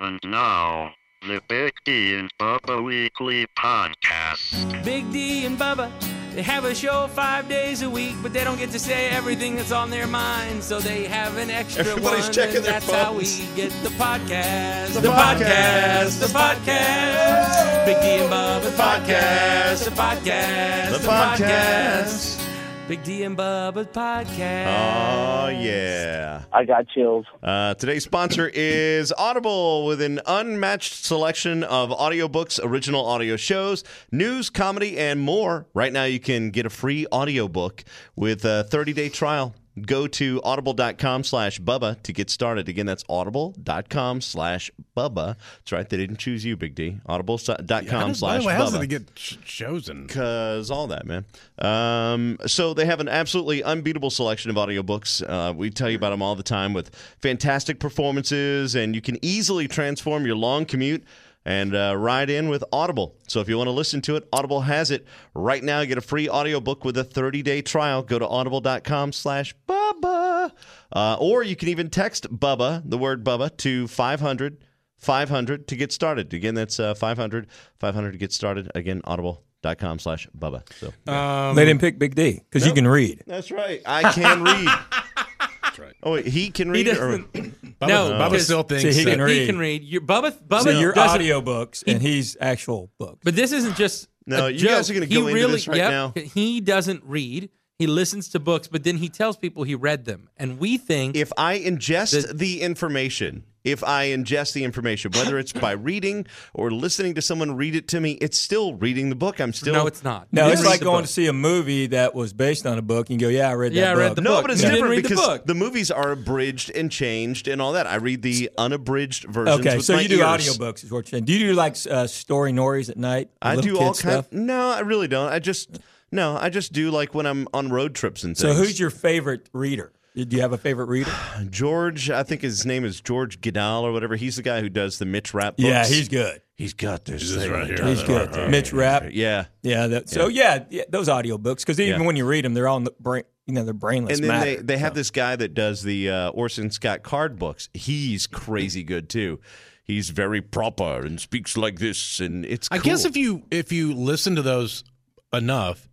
And now, the Big D and Bubba Weekly Podcast. Big D and Bubba, they have a show 5 days a week, but they don't get to say everything that's on their mind, so they have an extra Everybody's one. checking And their that's how we phones. get the podcast. The podcast. The podcast. Big D and Bubba podcast. The podcast. The podcast. Big D and Bubba podcast. Oh, yeah. I got chills. Today's sponsor is Audible, with an unmatched selection of audiobooks, original audio shows, news, comedy, and more. Right now, you can get a free audiobook with a 30-day trial. Go to audible.com/Bubba to get started. Again, that's audible.com/Bubba. That's right. They didn't choose you, Big D. Audible.com/Bubba. How did it get chosen? Because all that, man. So they have an absolutely unbeatable selection of audiobooks. We tell you about them all the time, with fantastic performances, and you can easily transform your long commute and ride in with Audible. So if you want to listen to it, Audible has it right now. Get a free audiobook with a 30-day trial. Go to audible.com/Bubba. Or you can even text Bubba, the word Bubba, to 500 to get started. Again, that's 500 to get started. Again, audible.com/Bubba. So They didn't pick Big D because you can read. that's right. I can read. That's right. Oh, wait, he can read? doesn't. Bubba, No, Bubba because- still thinks See, he that- can read. He can read. Bubba So you're doesn't. audiobooks, and he's actual books. But this isn't just No, a you joke. guys are gonna He go into this right yep, now. He doesn't read. He listens to books, but then he tells people he read them. And we think If I ingest the information, whether it's by reading or listening to someone read it to me, it's still reading the book. I'm still no, it's not. No, You it's didn't like read the going book. to see a movie that was based on a book, and you go, "Yeah, I read that Yeah, I book." read the No, book. but it's You didn't different read the because book. the movies are abridged and changed and all that. I read the unabridged versions. Okay, with so my you do ears. audiobooks, is what you're saying. Do you do like story nories at night? I Little do kid all stuff? kinds. No, I really don't. I just do like when I'm on road trips and So things. who's your favorite reader? Do you have a favorite reader? George? I think his name is George Goodall or whatever. He's the guy who does the Mitch Rapp books. Yeah, he's good. He's got this This thing right here. He's good. Mitch Rapp. Yeah. Yeah. Those audiobooks, because even Yeah. when you read them, they're all in the brain. They're brainless And then matter. they have this guy that does the Orson Scott Card books. He's crazy good too. He's very proper and speaks like this, and it's cool. I guess if you listen to those enough,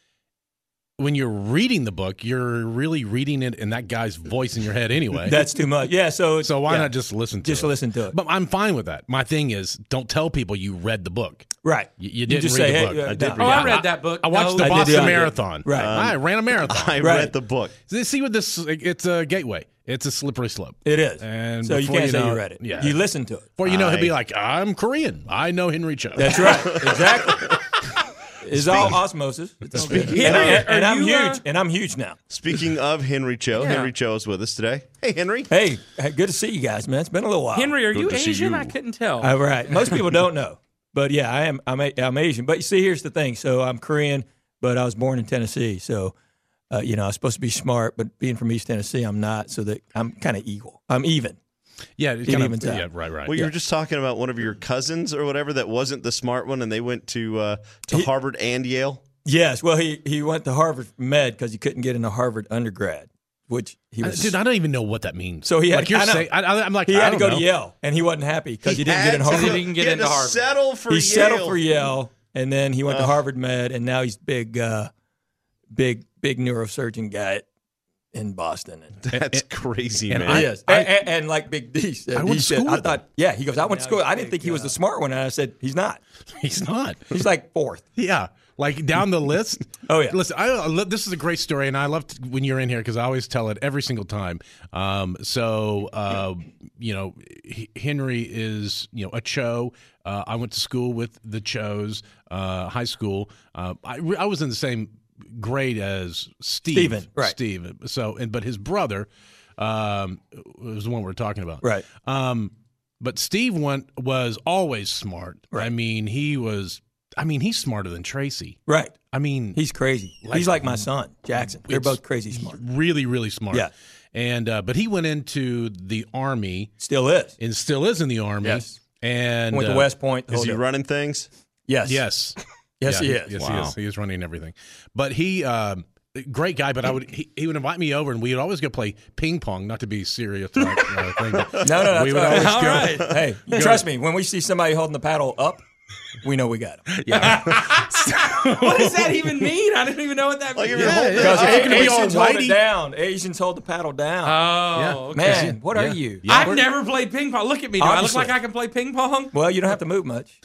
when you're reading the book, you're really reading it in that guy's voice in your head anyway. That's too much. Yeah. So why not just listen to it? Just listen to it. But I'm fine with that. My thing is, don't tell people you read the book. Right. You didn't just read say, the hey, book. I did Oh, I read that book. I watched No, the I did Boston the- Marathon. Right. I ran a marathon. I Right. read the book. See what this? It's a gateway. It's a slippery slope. It is. And so you before can't say know you it- read it. yeah. You listen to it. Before you know, he'll be like, "I'm Korean. I know Henry Cho." That's right. Exactly. It's all osmosis. It's all good. And I'm huge. And I'm huge now. Speaking of Henry Cho, Yeah. Henry Cho is with us today. Hey, Henry. Hey, good to see you guys, man. It's been a little while. Henry, are Good you to see Asian? you. I couldn't tell. Right. Most people don't know, but yeah, I am. I'm Asian. But you see, here's the thing. So I'm Korean, but I was born in Tennessee. So, I was supposed to be smart, but being from East Tennessee, I'm not. So that I'm kind of equal. I'm even. Yeah, it It kind evens of. out. Yeah, right. Well, you were just talking about one of your cousins or whatever that wasn't the smart one, and they went to Harvard and Yale. Yes. Well, he went to Harvard Med because he couldn't get into Harvard undergrad, which he was. Dude, I don't even know what that means. So he had- like you're I know. saying, I'm like, he I had to don't go know. to Yale, and he wasn't happy because he didn't get in had to- Harvard. He didn't get had into to Harvard. Settle for He Yale. settled for Yale, and then he went to Harvard Med, and now he's big neurosurgeon guy in Boston. And That's crazy, and man. he is. And like Big D said, I went he to said, school I with him. thought, yeah, he goes, I went to school. I didn't think he was the smart one, and I said, he's not. He's not. He's like fourth. Yeah, like down the list. Oh, yeah. Listen, this is a great story, and I love when you're in here because I always tell it every single time. Henry is a Cho. I went to school with the Chos, high school. I was in the same grade as Steven, right. Steve. So, but his brother was the one we're talking about, Right. But Steve was always smart. Right. He's smarter than Tracy. Right. I mean, He's crazy. He's like my son, Jackson. They're both crazy smart. really, really smart. Yeah. And but he went into the Army Still is. and still is in the Army. Yes. And Went to West Point. Is he running things? Yes. Yes. Yes, Yeah, he is. Yes, Wow. he is. He is running everything. But he great guy, but he would invite me over, and we would always go play ping pong. Not to be serious, thing. But No, we would that's always all go. right. Hey, trust me, when we see somebody holding the paddle up, we know we got him. Yeah, What does that even mean? I don't even know what that means. Because If you're gonna be all Asians hold whitey- it down. Asians hold the paddle down. Oh, okay. Man, what are you? Yeah. I've never played ping pong. Look at me. Do I look Obviously. like I can play ping pong? Well, you don't have to move much.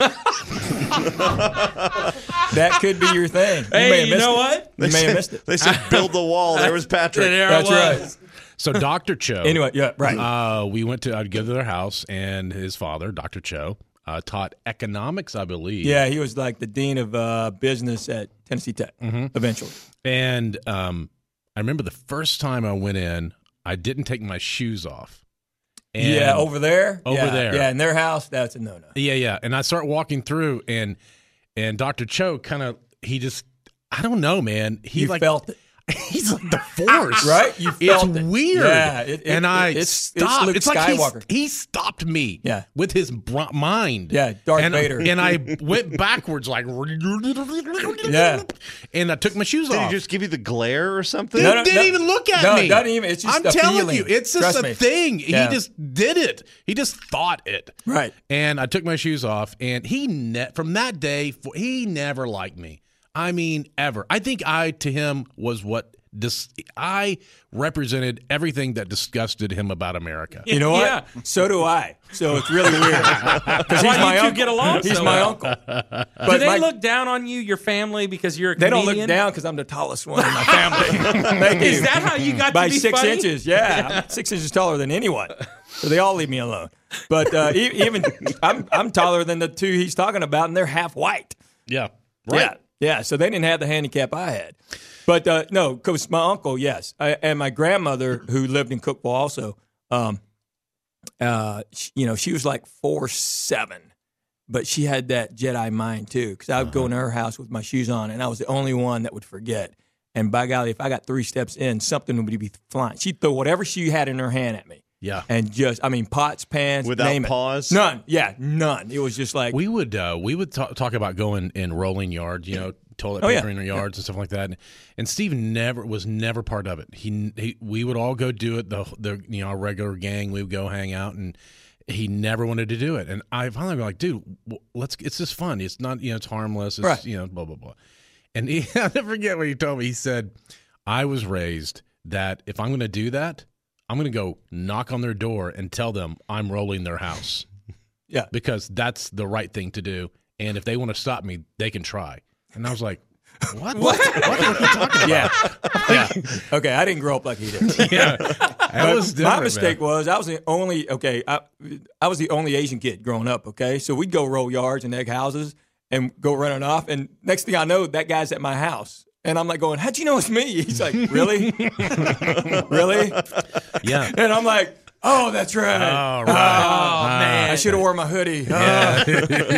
That could be your thing. You may Hey, have you missed know it. what? You may have missed it. They said build the wall. There was Patrick. There That's I was. right. So Dr. Cho. Anyway, yeah, right. I'd go to their house, and his father, Dr. Cho, taught economics, I believe. Yeah, he was like the dean of business at Tennessee Tech. Eventually, And I remember the first time I went in, I didn't take my shoes off. And yeah, over there, Over there. yeah, in their house, that's a no-no. Yeah. And I start walking through, and Dr. Cho he just, I don't know, man. He You like felt it, he's like the Force, right? You felt it's it. weird. Yeah, I stopped. Luke It's like Skywalker. he stopped me. Yeah. with his mind. Yeah, Darth and, Vader. And I went backwards like. Yeah. And I took my shoes Did off. he just give you the glare or something? He didn't even look at no, me. it doesn't even. It's just I'm a telling feeling. you, it's just Trust a me. thing. Yeah. He just did it. He just thought it. Right. And I took my shoes off, and from that day, he never liked me. I mean, ever. I think to him was what I represented everything that disgusted him about America. You know what? Yeah. So do I. So it's really weird. Because he's Why my you two uncle. get along He's so my well? uncle. Do But they look down on you, your family, because you're a They comedian? don't look down because I'm the tallest one in my family. Thank you. Is that how you got By to be 6 funny? inches? Yeah, I'm 6 inches taller than anyone. So they all leave me alone. But even I'm taller than the two he's talking about, and they're half white. Yeah. Right. Yeah. So they didn't have the handicap I had. But no, because my uncle, yes, and my grandmother who lived in Cookville also. She was like 4'7", but she had that Jedi mind too. Because I would go into her house with my shoes on, and I was the only one that would forget. And by golly, if I got 3 steps in, something would be flying. She'd throw whatever she had in her hand at me. Yeah. And pots, pans, Without name it. pause? None. Yeah, none. It was just like We would talk about going and rolling yards, toilet Oh, paper yeah. in our yards and stuff like that. And Steve was never part of it. We would all go do it. Our regular gang, we would go hang out, and he never wanted to do it. And I finally was like, dude, it's just fun. It's not, it's harmless. It's, Right. Blah, blah, blah. And I'll never forget what he told me. He said, I was raised that if I'm going to do that, I'm going to go knock on their door and tell them I'm rolling their house. Yeah. Because that's the right thing to do. And if they want to stop me, they can try. And I was like, what? What are you talking about? yeah. Okay, I didn't grow up like he did. Yeah. That But was different, my mistake man. was I was the only I was the only Asian kid growing up. Okay, so we'd go roll yards and egg houses and go running off, and next thing I know, that guy's at my house, and I'm like going, "How'd you know it's me?" He's like, "Really, really?" Yeah. And I'm like, "Oh, that's right. Oh, right. Oh, man, I should have worn my hoodie." But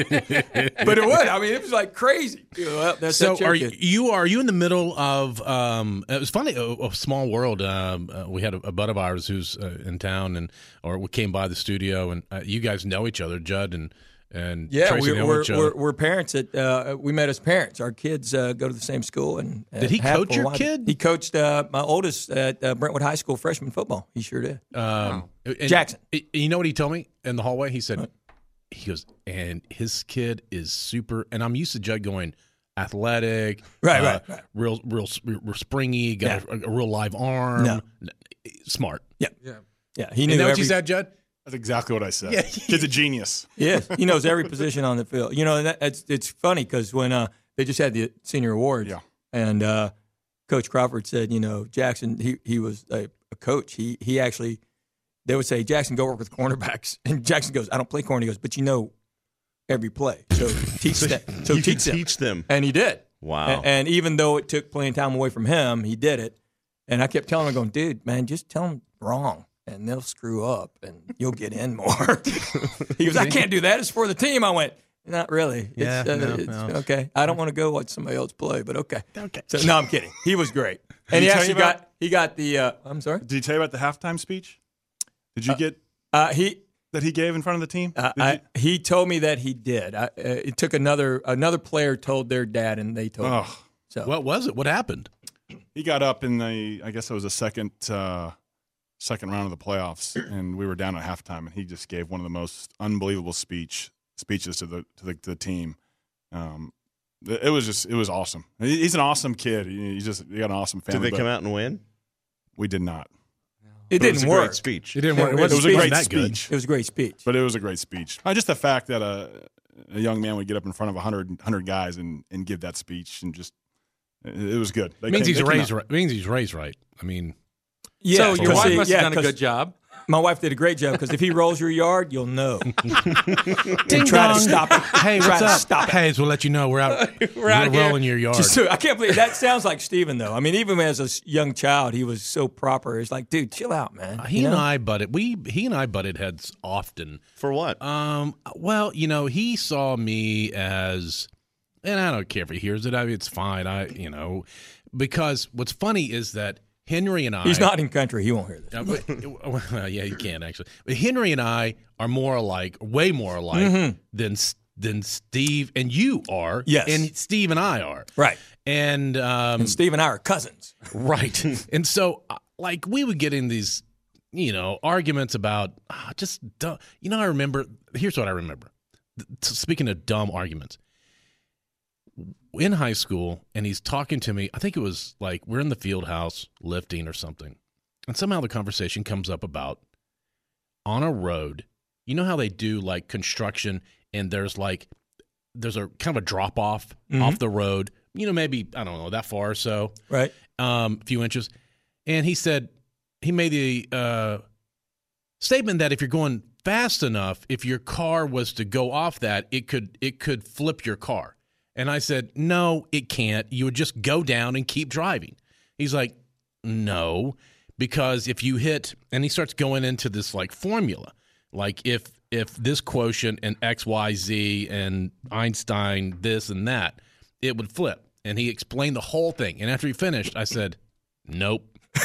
it would. I mean, it was like crazy. Well, that's So your are kid. you in the middle of it was funny, a small world. We had a bud of ours who's in town, or we came by the studio, and you guys know each other, Judd and Yeah, Tracy know each other. we're parents. We met as parents. Our kids go to the same school. And Did he coach your kid? He coached my oldest at Brentwood High School freshman football. He sure did. And Jackson. You know what he told me in the hallway? He said, he goes, and his kid is super. And I'm used to Judd going athletic, Right. real springy, got a real live arm, No. smart. Yeah. He knew You know what every. you said, Judd? That's exactly what I said. Yeah. Kid's a genius. Yes, he knows every position on the field. And it's funny because when they just had the senior awards, Yeah. and Coach Crawford said, Jackson, he was a coach. He actually, they would say, Jackson, go work with cornerbacks, and Jackson goes, I don't play corner. He goes, but every play, so teach them. So You could teach them. teach them. And he did. Wow. And even though it took playing time away from him, he did it. And I kept telling him, going, dude, man, just tell them wrong, and they'll screw up, and you'll get in more. He goes, I can't do that. It's for the team. I went, not really. Yeah, It's no. okay. I don't want to go watch somebody else play, but okay. Okay. So, no, I'm kidding. He was great. And he he tell actually you about- got the, I'm sorry? Did he tell you about the halftime speech? Did you get He that he gave in front of the team? Did you- he told me that he did. It took another player told their dad, and they told me. Oh, So What was it? What happened? he got up in I guess it was the second round of the playoffs, and we were down at halftime, and he just gave one of the most unbelievable speeches to the team. It was awesome. He's an awesome kid. He got an awesome family. Did they come out and win? We did not. It didn't a work. Great speech. It didn't work. It was a great that speech. It was a great speech. But it was a great speech. Just the fact that a young man would get up in front of 100 guys and give that speech, and just it was good. It means he's raised right. It means he's raised right. I mean, Yeah, So your wife must have done a 'cause good job. My wife did a great job because if he rolls your yard, you'll know. ding try to dong. stop it. Hey, Try what's to up? stop it. Hayes, we'll let you know we're out. we're out here. rolling your yard. I can't believe that sounds like Steven, though. I mean, even as a young child, he was so proper. It's like, dude, chill out, man. He and I butted heads often. For what? Well, he saw me as, and I don't care if he hears it. I mean, it's fine. Because what's funny is that Henry and I. He's not in country. He won't hear this. Yeah, he can actually. But Henry and I are more alike, way more alike than Steve and you are. Yes. And Steve and I are. Right. And Steve and I are cousins. right. And so, we would get in these, arguments about just dumb. I remember. Here's what I remember. Speaking of dumb arguments. In high school, and he's talking to me. I think it was like we're in the field house lifting or something, and somehow the conversation comes up about on a road. You know how they do like construction, and there's a kind of a drop off off the road. Maybe I don't know that far or so, Right. a few inches. And he made the statement that if you're going fast enough, if your car was to go off that, it could flip your car. And I said, no, it can't. You would just go down and keep driving. He's like, no, because if you hit, and he starts going into this like formula, like if this quotient and X, Y, Z and Einstein, this and that, it would flip. And he explained the whole thing. And after he finished, I said, nope.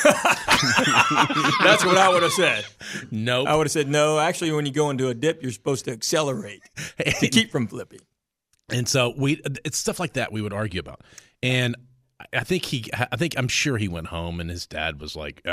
That's what I would have said. Nope. I would have said, no, actually, when you go into a dip, you're supposed to accelerate to keep from flipping. And so it's stuff like that we would argue about. And I'm sure he went home and his dad was like,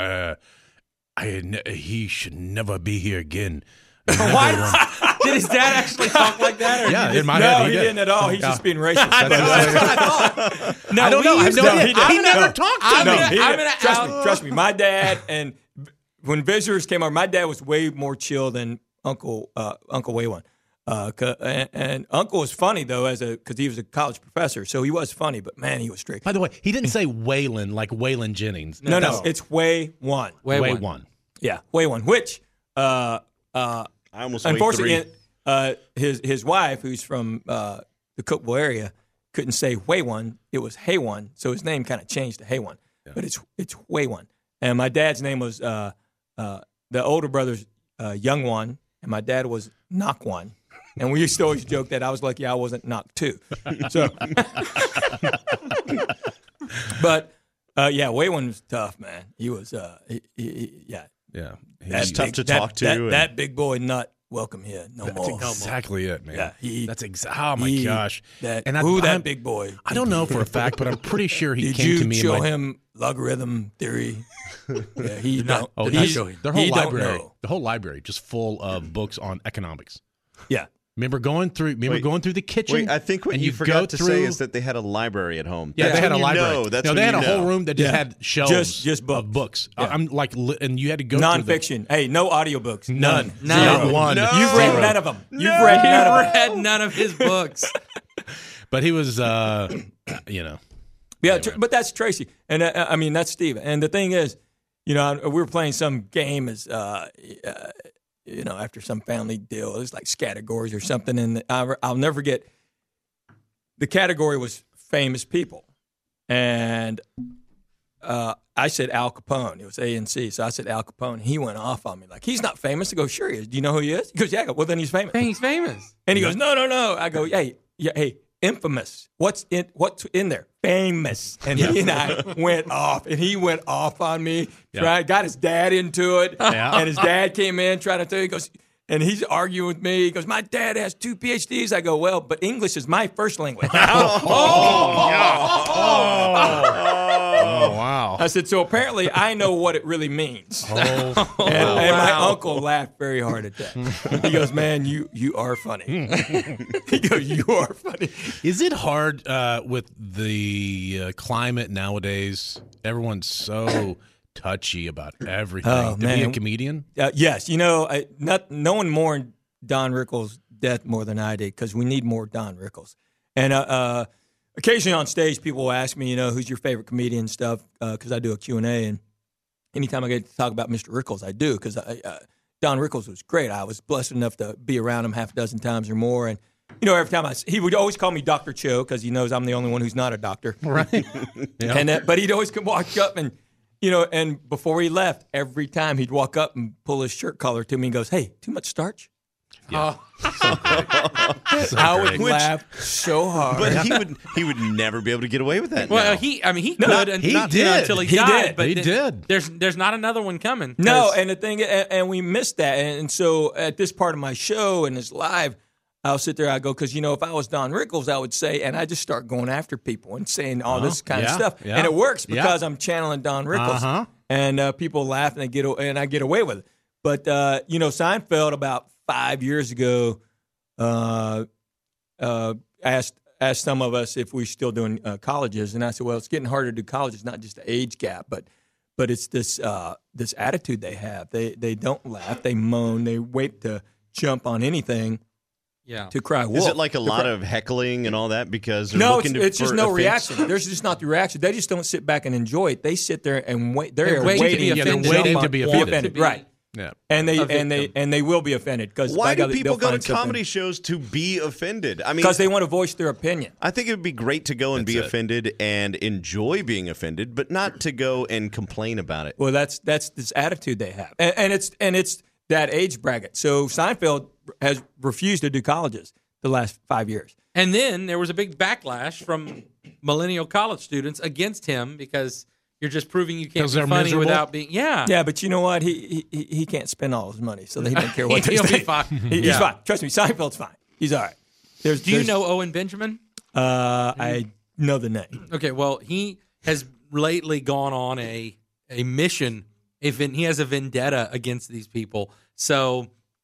he should never be here again. What? Did his dad actually talk like that? Or Yeah, in my No, head he did. didn't at all. He's just being racist. No, I don't know. I have no idea. he didn't. He never talked to I'm me. gonna Trust me. My dad, and when visitors came over, my dad was way more chill than Uncle Waywan. And Uncle was funny though, because he was a college professor, so he was funny. But man, he was strict. By the way, he didn't say Waylon like Waylon Jennings. No, it's Way1. Way1. Yeah, Way1. Which, I almost unfortunately, his wife, who's from the Cookville area, couldn't say Way1. It was Hay1, so his name kind of changed to Hay1. Yeah. But it's Way1. And my dad's name was the older brother's Young One, and my dad was Knock One. And we used to always joke that I was lucky I wasn't knocked two. So, but Way1 was tough, man. He was, Yeah. He's tough to talk to. That big boy nut, welcome here, no more. Exactly it, man. Yeah, oh my gosh. That big boy. I don't know for a fact, but I'm pretty sure he Did came you to me. show him logarithm theory? Yeah, he don't. Oh, he their whole don't library. know. The whole library just full of books on economics. Yeah. Remember going through the kitchen? Wait, I think what and you forgot to through, say is that they had a library at home. Yeah, That's they had a when you library. know. That's no, when they had you a whole know. room that just had shelves Just books. of books. Yeah. I'm like, and you had to go Nonfiction. Hey, no audiobooks. None. Not one. No. You've read none of them. You've read none of them. read none of his books. But he was, Yeah, but that's Tracy, and I mean that's Steve. And the thing is, we were playing some game as after some family deal. It was like categories or something, and I'll never forget. The category was famous people, and I said Al Capone. It was A&C, so I said Al Capone. He went off on me like he's not famous. I go, sure he is. Do you know who he is? He goes, yeah. I go, well, then he's famous. Hey, he's famous. And he goes, no. I go, hey, infamous. What's in there? Famous. And he and I went off, and he went off on me. Got his dad into it, and his dad came in trying to tell you. He goes, And he's arguing with me. He goes, my dad has 2 PhDs. I go, well, but English is my first language. Oh, wow. I said, so apparently I know what it really means. And my uncle laughed very hard at that. He goes, man, you are funny. He goes, you are funny. Is it hard with the climate nowadays? Everyone's so touchy about everything. Oh, to be man. a comedian? Yes, no one mourned Don Rickles' death more than I did because we need more Don Rickles. And occasionally on stage, people will ask me, who's your favorite comedian and stuff, because I do a Q&A, and anytime I get to talk about Mr. Rickles, I do, because Don Rickles was great. I was blessed enough to be around him half a dozen times or more, and every time he would always call me Dr. Cho because he knows I'm the only one who's not a doctor. Right. Yeah. And but he'd always walk up and, and before he left, every time he'd walk up and pull his shirt collar to me and goes, hey, too much starch? Yeah. I would laugh so hard. But he would never be able to get away with that. Well, now. he could he not did. until he He died. did. But He did. There's not another one coming. No, and the thing, and we missed that. And so at this part of my show and it's live, I'll sit there, I go, because, if I was Don Rickles, I would say, and I just start going after people and saying all this kind of yeah, stuff. yeah. And it works because I'm channeling Don Rickles. Uh-huh. And people laugh and I get away with it. But, Seinfeld about 5 years ago asked some of us if we're still doing colleges. And I said, well, it's getting harder to do colleges, not just the age gap, but it's this attitude they have. They don't laugh. They moan. They wait to jump on anything. Yeah. To cry wolf. Is it like a lot of heckling and all that because they're no? looking It's just for no offense? reaction. There's just not the reaction. They just don't sit back and enjoy it. They sit there and wait. They're waiting to be waiting. offended. They're waiting jump to on- be be offended. right? Yeah. And victim. they will be offended because Why do people go to comedy shows to be offended? I mean, because they want to voice their opinion. I think it would be great to go and be offended and enjoy being offended, but not to go and complain about it. Well, that's this attitude they have, and it's that age bracket. So Seinfeld has refused to do colleges the last 5 years. And then there was a big backlash from millennial college students against him because you're just proving you can't 'Cause be they're funny miserable? without being. Yeah. Yeah, but you know what? He can't spend all his money, so he doesn't care what they He'll say. be fine. He's Yeah. fine. Trust me, Seinfeld's fine. He's all right. Do you know Owen Benjamin? I know the name. Okay, well, he has lately gone on a mission. He has a vendetta against these people. So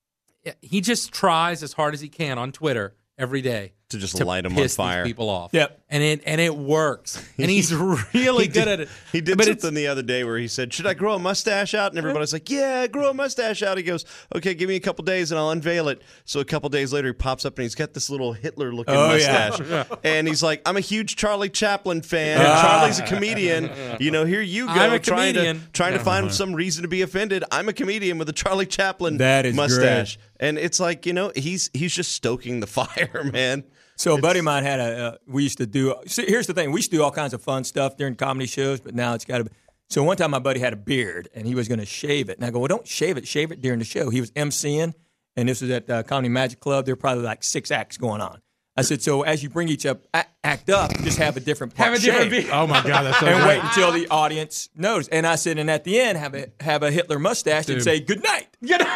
he just tries as hard as he can on Twitter every day To just light 'em on piss fire. these people off. Yep. And it works. And he's really good at it. He did But it's- something the other day where he said, "Should I grow a mustache out?" And everybody's like, "Yeah, grow a mustache out." He goes, "Okay, give me a couple days and I'll unveil it." So a couple days later, he pops up and he's got this little Hitler-looking Oh, yeah. mustache, and he's like, "I'm a huge Charlie Chaplin fan. And Charlie's a comedian. Here you go, I'm a trying comedian. to find some reason to be offended. I'm a comedian with a Charlie Chaplin That is mustache." And it's like, he's just stoking the fire, man. So a buddy of mine had we used to do, see, here's the thing, we used to do all kinds of fun stuff during comedy shows, but now it's got to be, so one time my buddy had a beard, and he was going to shave it. And I go, well, don't shave it during the show. He was emceeing, and this was at Comedy Magic Club. There were probably like 6 acts going on. I said, so as you bring each act up, just have a different part Have a different shaved. beard. Oh my God, that's so And great. wait until the audience knows. And I said, and at the end, have a Hitler mustache and say good night.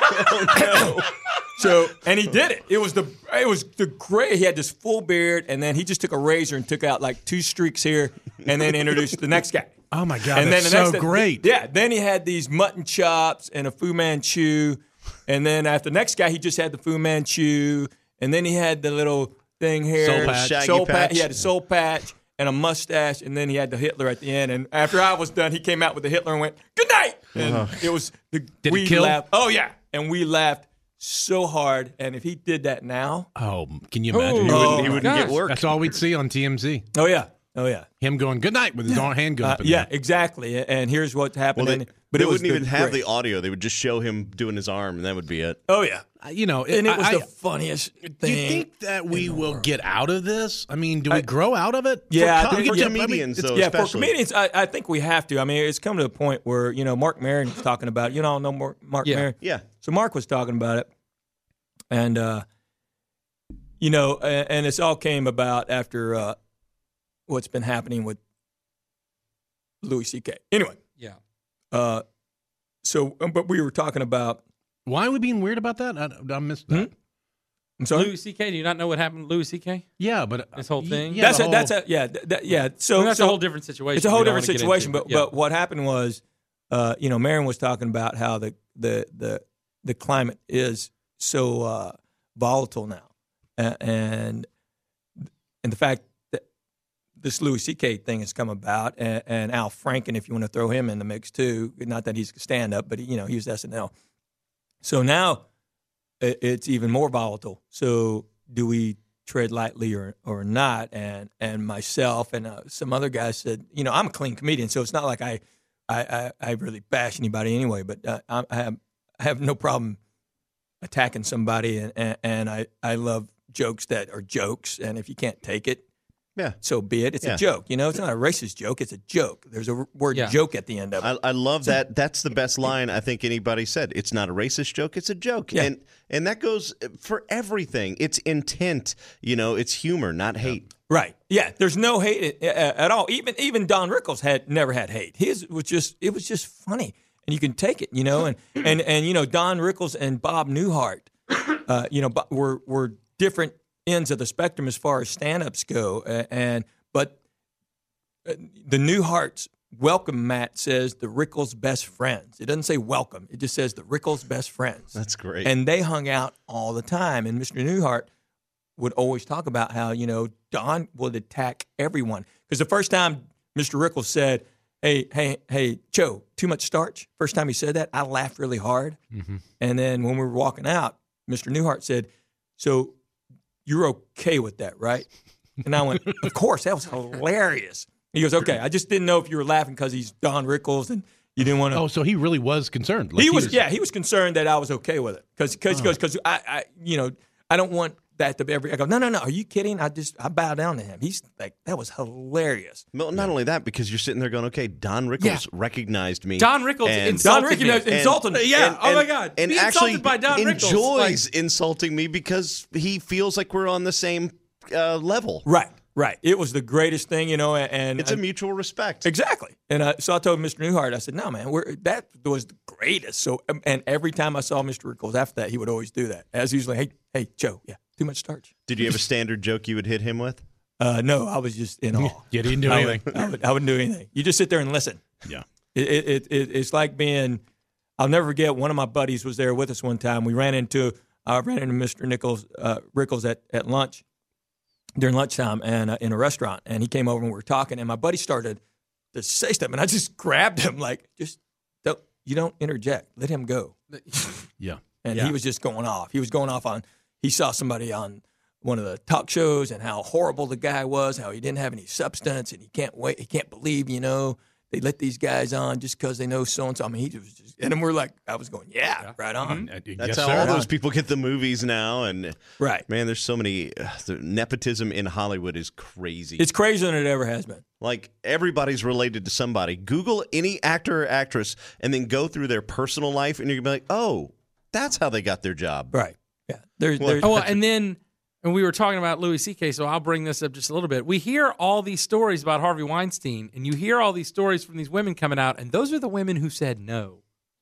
So, and he did it. It was the great. He had this full beard, and then he just took a razor and took out like 2 streaks here, and then introduced the next guy. Oh my God, And that's then the so great. Yeah. Then he had these mutton chops and a Fu Manchu, and then after the next guy, he just had the Fu Manchu, and then he had the little thing here, Soul patch. Shaggy patch. He had a soul patch and a mustache, and then he had the Hitler at the end. And after I was done, he came out with the Hitler and went, "Good night." And it was Did we it kill? laughed. Oh yeah, and we laughed so hard. And if he did that now, Oh, can you imagine? He my wouldn't gosh. get work. That's all we'd see on TMZ. oh yeah, Him going good night with his hand going up. in yeah, there. exactly. And here's what's happening. But they it was wouldn't even have great. the audio. They would just show him doing his arm, and that would be it. Oh yeah, And and it was the funniest thing. Do you think that we will get out of this? I mean, do we grow out of it? Yeah, I For think comedians, though, yeah, especially. for comedians, I think we have to. I mean, it's come to the point where Mark Maron was talking about. You know Mark Yeah. Maron. Yeah. So Mark was talking about it, and and it's all came about after what's been happening with Louis C.K. Anyway, Yeah. so but we were talking about Why are we being weird about that? I missed that. I'm sorry. Louis C.K. Do you not know what happened to Louis C.K.? Yeah, but This whole thing? Yeah, So that's a whole different situation. It's a whole we don't different wanna get situation. into, But what happened was, Marion was talking about how the climate is so volatile now, and the fact that this Louis C.K. thing has come about, and Al Franken, if you want to throw him in the mix too, not that he's a stand-up, but he was SNL. So now it's even more volatile. So do we tread lightly or not? And myself and some other guys said, I'm a clean comedian, so it's not like I really bash anybody anyway. But I have no problem attacking somebody, and I love jokes that are jokes. And if you can't take it, Yeah. so be it. It's a joke. It's not a racist joke. It's a joke. There's a word joke at the end of it. I love that. That's the best line I think anybody said. It's not a racist joke. It's a joke. Yeah. And that goes for everything. It's intent. It's humor, not hate. Right. Yeah. There's no hate at all. Even Don Rickles never had hate. His was just funny, and you can take it. And Don Rickles and Bob Newhart, were different ends of the spectrum as far as stand-ups go, but the Newhart's welcome mat says the Rickles best friends. It doesn't say welcome. It just says the Rickles best friends. That's great. And they hung out all the time. And Mr. Newhart would always talk about how Don would attack everyone, because the first time Mr. Rickles said, Hey, Joe, too much starch. First time he said that, I laughed really hard. Mm-hmm. And then when we were walking out, Mr. Newhart said, so you're okay with that, right? And I went, of course, that was hilarious. He goes, okay, I just didn't know if you were laughing because he's Don Rickles and you didn't want to. Oh, so he really was concerned. He was concerned that I was okay with it because I don't want that to be I go, no, are you kidding? I bow down to him. He's like, that was hilarious. Well, not only that, because you're sitting there going, okay, Don Rickles recognized me. Don Rickles insulted me. Yeah. Oh my God. And Be actually insulted by Don Rickles. enjoys insulting me because he feels like we're on the same level. Right. It was the greatest thing, and it's a mutual respect. Exactly. And so I told Mr. Newhart, I said, no, man, that was the greatest. So, and every time I saw Mr. Rickles after that, he would always do that. As usually, hey, Joe, too much starch. Did you have a standard joke you would hit him with? No, I was just in awe. You didn't do anything. I wouldn't do anything. You just sit there and listen. Yeah. It's like being. I'll never forget. One of my buddies was there with us one time. I ran into Mr. Rickles at lunch during lunchtime and in a restaurant, and he came over and we were talking, and my buddy started to say stuff, and I just grabbed him like, you don't interject. Let him go. Yeah. And he was just going off. He was going off on. He saw somebody on one of the talk shows and how horrible the guy was, how he didn't have any substance, and he can't believe, they let these guys on just because they know so-and-so. I mean, he was just, and then we're like, I was going, right on. Mm-hmm. That's how all those people get the movies now. And right. Man, there's so many, the nepotism in Hollywood is crazy. It's crazier than it ever has been. Like, everybody's related to somebody. Google any actor or actress and then go through their personal life, and you're going to be like, oh, that's how they got their job. Right. Yeah. And we were talking about Louis C.K., so I'll bring this up just a little bit. We hear all these stories about Harvey Weinstein, and you hear all these stories from these women coming out, and those are the women who said no.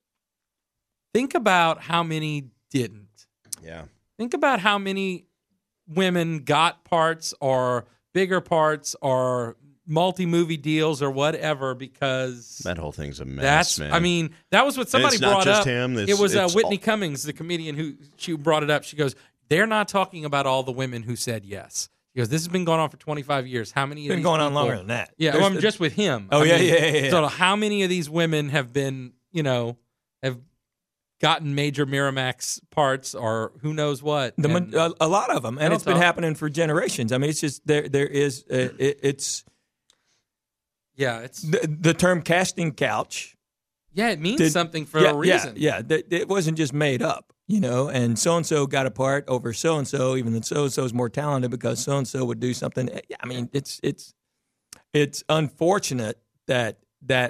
Think about how many didn't. Yeah. Think about how many women got parts or bigger parts or multi-movie deals or whatever, because that whole thing's a mess, man. I mean, that was what somebody brought up. It's not just him. It was Whitney Cummings, the comedian, she brought it up. She goes, they're not talking about all the women who said yes. She goes, this has been going on for 25 years. How many of these been going on people, longer than that. Yeah, I'm just with him. Oh, yeah. So how many of these women have been, have gotten major Miramax parts or who knows what? A lot of them. And it's been happening for generations. I mean, it's just, there is, it's... Yeah, it's... The term casting couch... Yeah, it means something for a reason. Yeah, it wasn't just made up. And so-and-so got a part over so-and-so, even though so-and-so is more talented because so-and-so would do something. I mean, it's unfortunate that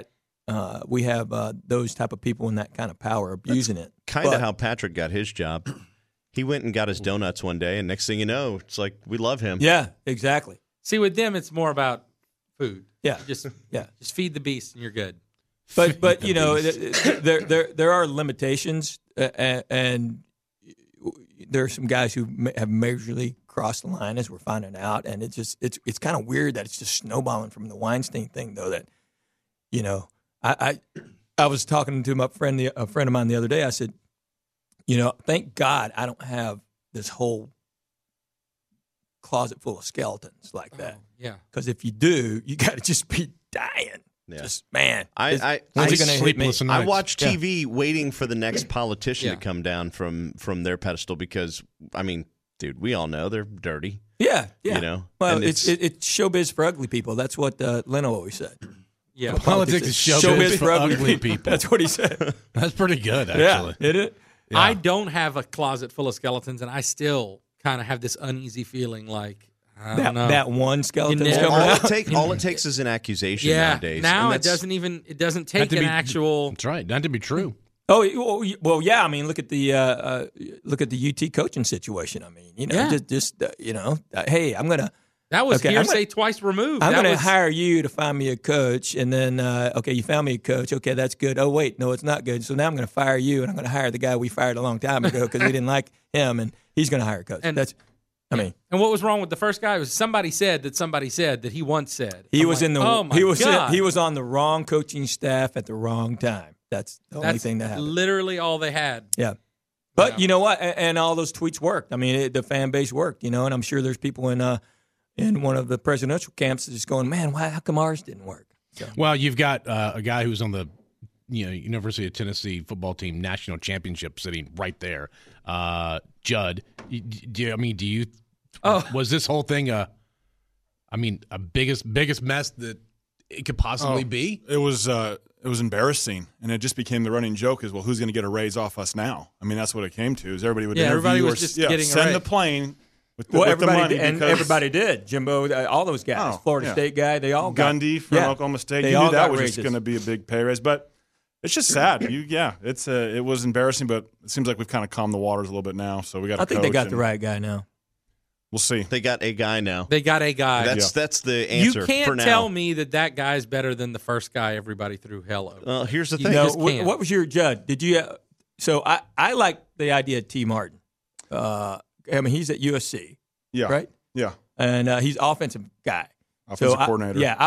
we have those type of people in that kind of power abusing it. Kind of how Patrick got his job. He went and got his donuts one day, and next thing you know, it's like, we love him. Yeah, exactly. See, with them, it's more about food. Yeah. Just feed the beast and you're good. But you know, there are limitations, and there are some guys who have majorly crossed the line, as we're finding out, and it's kind of weird that it's just snowballing from the Weinstein thing, though. That, you know, I was talking to a friend of mine the other day. I said, you know, thank God I don't have this whole closet full of skeletons like that. Yeah. Because if you do, you got to just be dying. Yeah. Just, man. I when's it gonna hit me? sleepless I nights. watch TV waiting for the next politician Yeah. to come down from their pedestal because, I mean, dude, we all know they're dirty. Yeah, yeah. You know? Well, And it's showbiz for ugly people. That's what Leno always said. Yeah. Politics is showbiz for ugly people. That's what he said. That's pretty good, actually. Yeah, it? Yeah. I don't have a closet full of skeletons, and I still kind of have this uneasy feeling like, I don't know. That one skeleton's You coming never- out. All it takes is an accusation yeah. nowadays. Now And it that's- doesn't take to an be- actual. That's right. Not to be true. Oh, well, yeah. I mean, look at the UT coaching situation. I mean, you know, Yeah. just you know, hey, I'm gonna That was Okay, I'm hearsay gonna- twice removed. I'm That going to was- hire you to find me a coach, and then okay, you found me a coach. Okay, that's good. Oh wait, no, it's not good. So now I'm going to fire you, and I'm going to hire the guy we fired a long time ago because we didn't like him, and he's going to hire a coach. And- That's, I mean, And what was wrong with the first guy? It was somebody said that he once said. he I'm was like, in the oh my God. he was on the wrong coaching staff at the wrong time. That's the only That's thing that happened. literally all they had. Yeah. But Yeah. you know what? And all those tweets worked. I mean, the fan base worked, you know, and I'm sure there's people in one of the presidential camps that's just going, man, how come ours didn't work? So, Well, you've got a guy who's on the University of Tennessee football team national championship sitting right there, Judd. Do you? Was this whole thing a biggest mess that it could possibly be? It was embarrassing, and it just became the running joke is, well, who's going to get a raise off us now? I mean, that's what it came to. Is everybody would Yeah, interview everybody was or just yeah, getting a send raise. the plane with the, well, with the everybody money did, and because everybody did. Jimbo, all those guys, Oh, Florida yeah. State guy, they all got Gundy from yeah. Oklahoma State. They You all knew that got was raises. just going to be a big pay raise, but it's just sad. It was embarrassing, but it seems like we've kind of calmed the waters a little bit now. So we got. I think they got the right guy now. We'll see. They got a guy now. They got a guy. That's the answer You for can't now. tell me that guy's better than the first guy everybody threw hell over. Well, here's the You thing. know- No, just can't. what was your Judd? Did you? So I like the idea of T. Martin. I mean, he's at USC, Yeah. right? Yeah. And he's offensive guy. Offensive So coordinator. Yeah,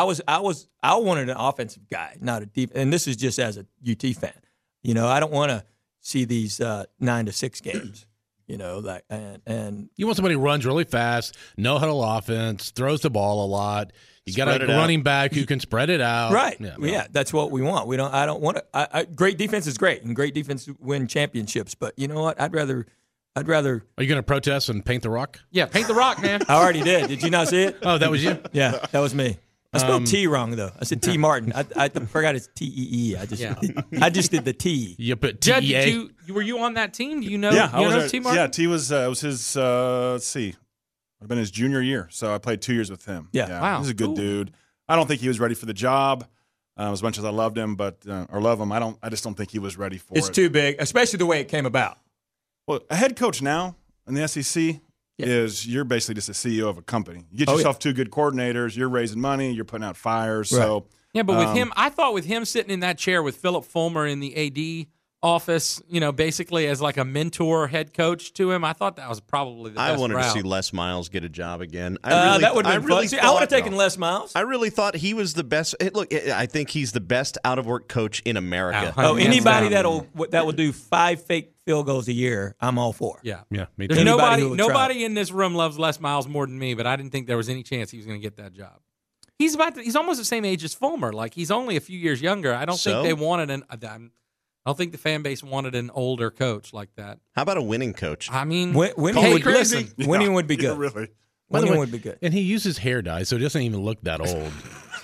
I wanted an offensive guy, not a deep. And this is just as a UT fan. You know, I don't want to see these 9-6 games. You know, like and You want somebody who runs really fast, no huddle offense, throws the ball a lot. You got Spread a it out. running back who can spread it out. right, Yeah, yeah, that's what we want. I don't want to. Great defense is great, and great defense win championships. But you know what? I'd rather. Are you going to protest and paint the rock? Yeah, paint the rock, man. I already did. Did you not see it? Oh, that was you? Yeah, that was me. I spelled T wrong though. I said T Martin. I forgot it's T-E-E. I just did the T. You put Judd, TEA. were you on that team? Do you know? Yeah, I you was know there. T. Martin? Yeah, T was it was his let's see, would have been his junior year. So I played 2 years with him. Yeah. Wow, he's a good cool. dude. I don't think he was ready for the job as much as I loved him, but or love him. I just don't think he was ready for It's it. too big, especially the way it came about. Well, a head coach now in the SEC is you're basically just a CEO of a company. You get Oh, yourself 2 good coordinators. You're raising money. You're putting out fires. So Yeah, but with him, I thought with him sitting in that chair with Philip Fulmer in the AD office, you know, basically as like a mentor head coach to him, I thought that was probably the best I wanted route. to see Les Miles get a job again. That That would have been fun. See, I would have taken Les Miles. I really thought he was the best. Look, I think he's the best out of work coach in America. Oh, Oh, hands anybody down. that will do 5 fake field goals a year, I'm all for. Yeah. Yeah, me too. There's Anybody who would try. nobody in this room loves Les Miles more than me, but I didn't think there was any chance he was going to get that job. He's almost the same age as Fulmer. Like he's only a few years younger. I don't So? think they wanted I don't think the fan base wanted an older coach like that. How about a winning coach? I mean, Winning hey, would Chris, listen. Winning would be Yeah, good. really. By the Winning way, would be good. And he uses hair dye, so it doesn't even look that old.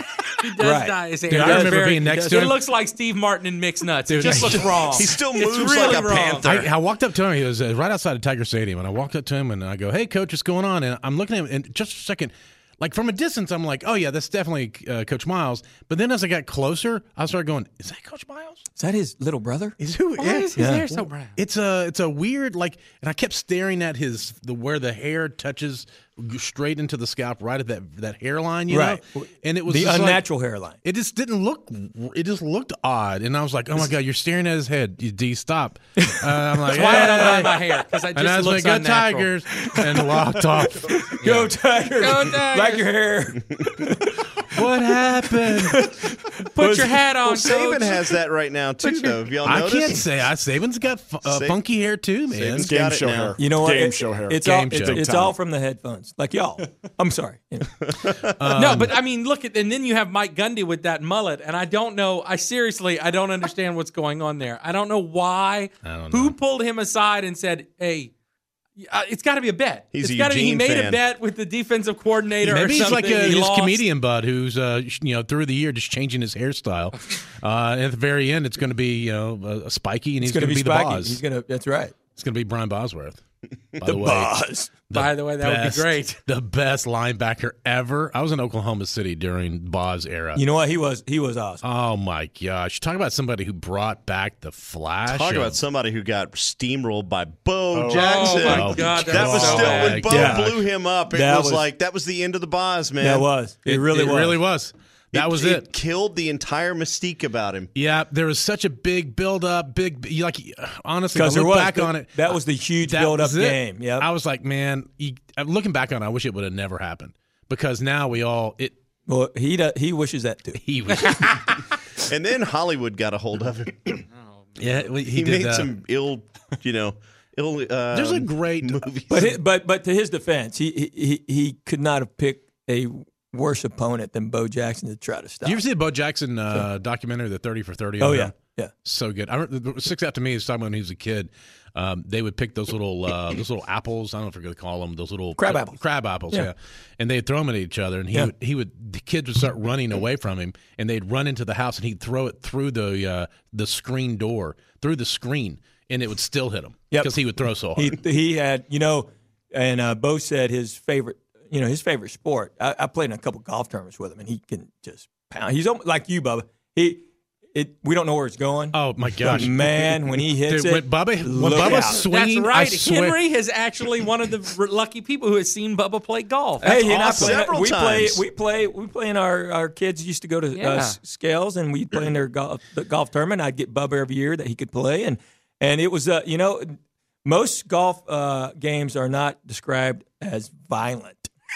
he does Right. dye his hair. Dude, I That's remember very- being next to It him. looks like Steve Martin in Mixed Nuts. Dude, it just I- looks wrong. He still It's moves really like a wrong. panther. I walked up to him. He was right outside of Tiger Stadium, and I walked up to him and I go, "Hey, coach, what's going on?" And I'm looking at him, and just a second, like from a distance, I'm like, "Oh yeah, that's definitely Coach Miles." But then as I got closer, I started going, "Is that Coach Miles? Is that his little brother? Is who? Why yeah. is his hair so brown? It's a weird like," and I kept staring at where the hair touches straight into the scalp, right at that hairline, you Right. know. And it was The just unnatural hairline. It just didn't look. It just looked odd, and I was like, "Oh my god, you're staring at his head." D, stop. I'm like, That's why I don't dye "Hey." my hair, because I And I just was looks like, "Go unnatural. Tigers," and walked off. Go Tigers! Go Tigers! Like your hair. What happened? Put your hat on, Well, Saban Coach. has that right now too, though. Have y'all I noticed? can't say. Saban's got funky hair too, man. Saban's Game got it show now. hair. You know what? Game show hair. It's Game all show. it's Big all time. from the headphones. Like y'all. I'm sorry. You know. No, but I mean, look at, and then you have Mike Gundy with that mullet, and I don't know. I don't understand what's going on there. I don't know why. Who pulled him aside and said, "Hey, it's got to be a bet. He's It's a gotta be, he Eugene made fan. a bet with the defensive coordinator Maybe or he's something. like and he his lost. comedian bud who's through the year just changing his hairstyle. And at the very end, it's going to be a spiky, and he's going to be the spiky. boss. He's gonna. That's right. It's going to be Brian Bosworth. By The the way, boss. By the way, that would be best- great. The best linebacker ever. I was in Oklahoma City during Boz era. You know what? He was awesome. Oh my gosh! Talk about somebody who brought back the flash. Talk of- about somebody who got steamrolled by Bo Oh. Jackson. Oh, my God, that was so still when bad. Bo Yeah. blew him up. It That was was- like that was the end of the Boz, man. That was. It really was. Really was. That was it. It killed the entire mystique about him. Yeah, there was such a big build up, honestly, Because I there look was back on it. That was the huge that build up was it. game. Yeah. I was like, man, looking back on it, I wish it would have never happened because now Well, he wishes that too. he was And then Hollywood got a hold of him. yeah He he did made that. some ill. There's a great movies. But to his defense, he could not have picked a worse opponent than Bo Jackson to try to stop. Do you ever see the Bo Jackson documentary, the 30 for 30? Oh on yeah, him? yeah. So good. I remember, what sticks out to me is talking about when he was a kid. They would pick those little apples. I don't know if you're going to call them those little Crab apples. Crab apples, Yeah. yeah. And they'd throw them at each other, and the kids would start running away from him, and they'd run into the house, and he'd throw it through the screen door, through the screen, and it would still hit him because he would throw so hard. He had, and Bo said his favorite sport. I played in a couple golf tournaments with him, and he can just pound. He's almost like you, Bubba. We don't know where it's going. Oh my gosh, But man, when he hits Dude, it, when look Bubba's out. swinging, That's right. I swear, Henry is actually one of the lucky people who has seen Bubba play golf. Hey, That's and awesome. Several we times. play in our kids used to go to Yeah. Scales, and we'd play in their the golf tournament. I'd get Bubba every year that he could play, and it was most golf games are not described as violent,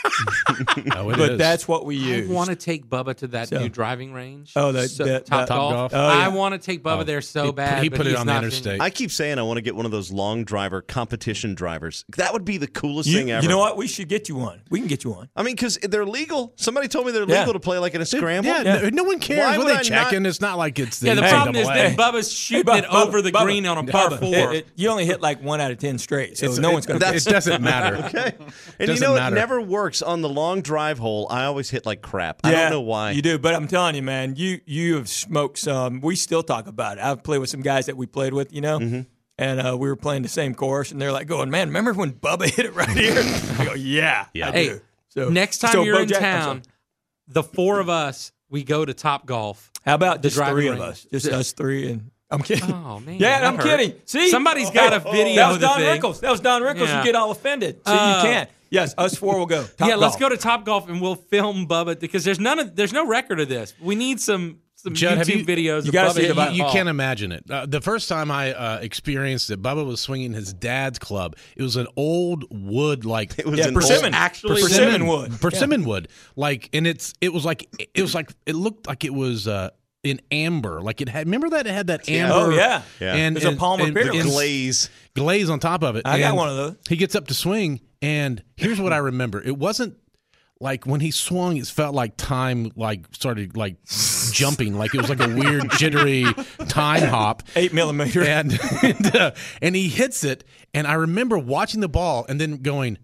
Oh, it but is. that's what we I use. want to take Bubba to that So- new driving range. Oh, the Top Golf. Golf? Oh, yeah. I want to take Bubba there so he, bad. He but put it he's on the not interstate. I keep saying I want to get one of those long driver competition drivers. That would be the coolest You, thing ever. you know what? We should get you one. We can get you one. I mean, because they're legal. Somebody told me they're Yeah. legal to play like in a scramble. Yeah, no one cares. Why What would are I they not- checking? It's not like it's the Yeah, the problem is NCAA. that Bubba's shooting Hey, it over the Bubba, green on a par Bubba, four. you only hit like 1 out of 10 straight, so no one's going to. It doesn't matter. Okay. And Doesn't you know, matter. it never works on the long drive hole. I always hit like crap. I don't know why. You do, but I'm telling you, man, you have smoked some. We still talk about it. I've played with some guys that we played with, Mm-hmm. and we were playing the same course, and they're like going, "Man, remember when Bubba hit it right here?" I go, "Yeah, I Hey, do." So Next time so you're Bo in Jack- I'm town, sorry. the four of us, we go to Top Golf. How about the just driving 3 of range. us? Just us 3, and I'm kidding. Oh, man, yeah, that I'm hurt. kidding. See, Somebody's got a video That was of the Don thing. Rickles. That was Don Rickles. Yeah. You get all offended. See, you can't. Yes, us 4 will go. Top Yeah, let's Golf. go to Top Golf and we'll film Bubba because there's no record of this. We need some Judd, have YouTube you- videos. you of gotta Bubba see hitting the- that You ball. can't imagine it. The first time I experienced it, Bubba was swinging his dad's club. It was an old wood, like It was Yeah, an persimmon. Actually, Persimmon wood. persimmon wood. Like, and it looked like it was in amber. Like it had. Remember that it had that amber. Oh yeah, Yeah. And There's a Palmer Pitter. glaze. glaze on top of it. I got And one of those. He gets up to swing, and here's what I remember. It wasn't like when he swung, it felt like time started jumping, like it was like a weird jittery time hop. 8 millimeter. And he hits it, and I remember watching the ball and then going,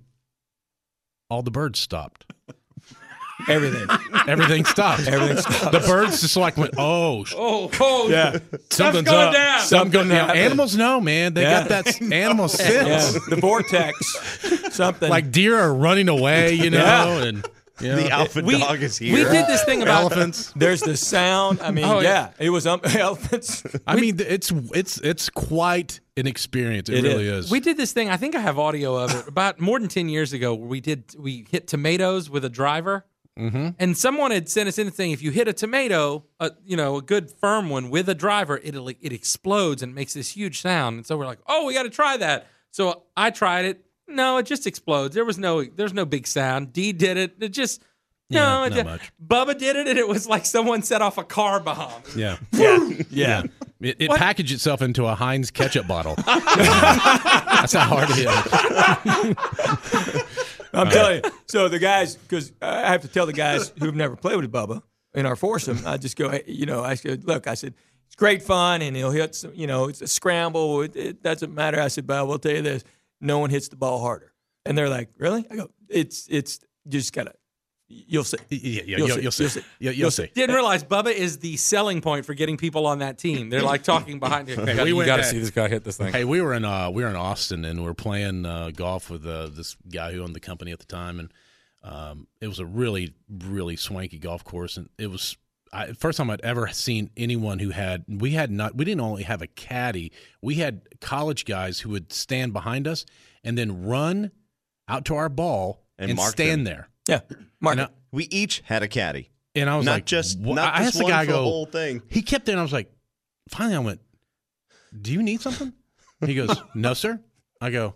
all the birds stopped. Everything. Everything stopped. Everything stopped. The birds just like went, oh, Yeah. something's going up. down. Something's going down. happening. Animals know, man. They Yeah. got that animal sense. Yeah. The vortex. Something. Like deer are running away, you know, Yeah. and You know? The alpha dog is here. We did this thing about elephants. There's the sound. I mean, Oh, yeah. it was elephants. I mean, it's quite an experience. It really is. We did this thing. I think I have audio of it about more than 10 years ago. Where we hit tomatoes with a driver, and someone had sent us in saying if you hit a tomato, a good firm one with a driver, it explodes and makes this huge sound. And so we're like, oh, we got to try that. So I tried it. No, it just explodes. There's no big sound. Dee did it. It just. No, not much. Bubba did it, and it was like someone set off a car bomb. Yeah. Yeah. It packaged itself into a Heinz ketchup bottle. That's how hard it is. I'm telling you. So the guys, because I have to tell the guys who've never played with Bubba in our foursome, I just go, I said, look, it's great fun, and he'll hit some, it's a scramble. It doesn't matter. I said, Bubba, we'll tell you this. No one hits the ball harder. And they're like, really? I go, it's just got to. You'll see. You'll see. You'll see. Didn't realize Bubba is the selling point for getting people on that team. They're like talking behind you. You got to see this guy hit this thing. Hey, we were in Austin, and we were playing golf with this guy who owned the company at the time, and it was a really, really swanky golf course, and it was first time I'd ever seen anyone who we didn't only have a caddy, we had college guys who would stand behind us and then run out to our ball and stand there. Yeah, Mark. We each had a caddy. And I was not like, just what? not I just asked the one guy, for the whole thing. He kept there, and I was like, finally I went, do you need something? He goes, no, sir. I go,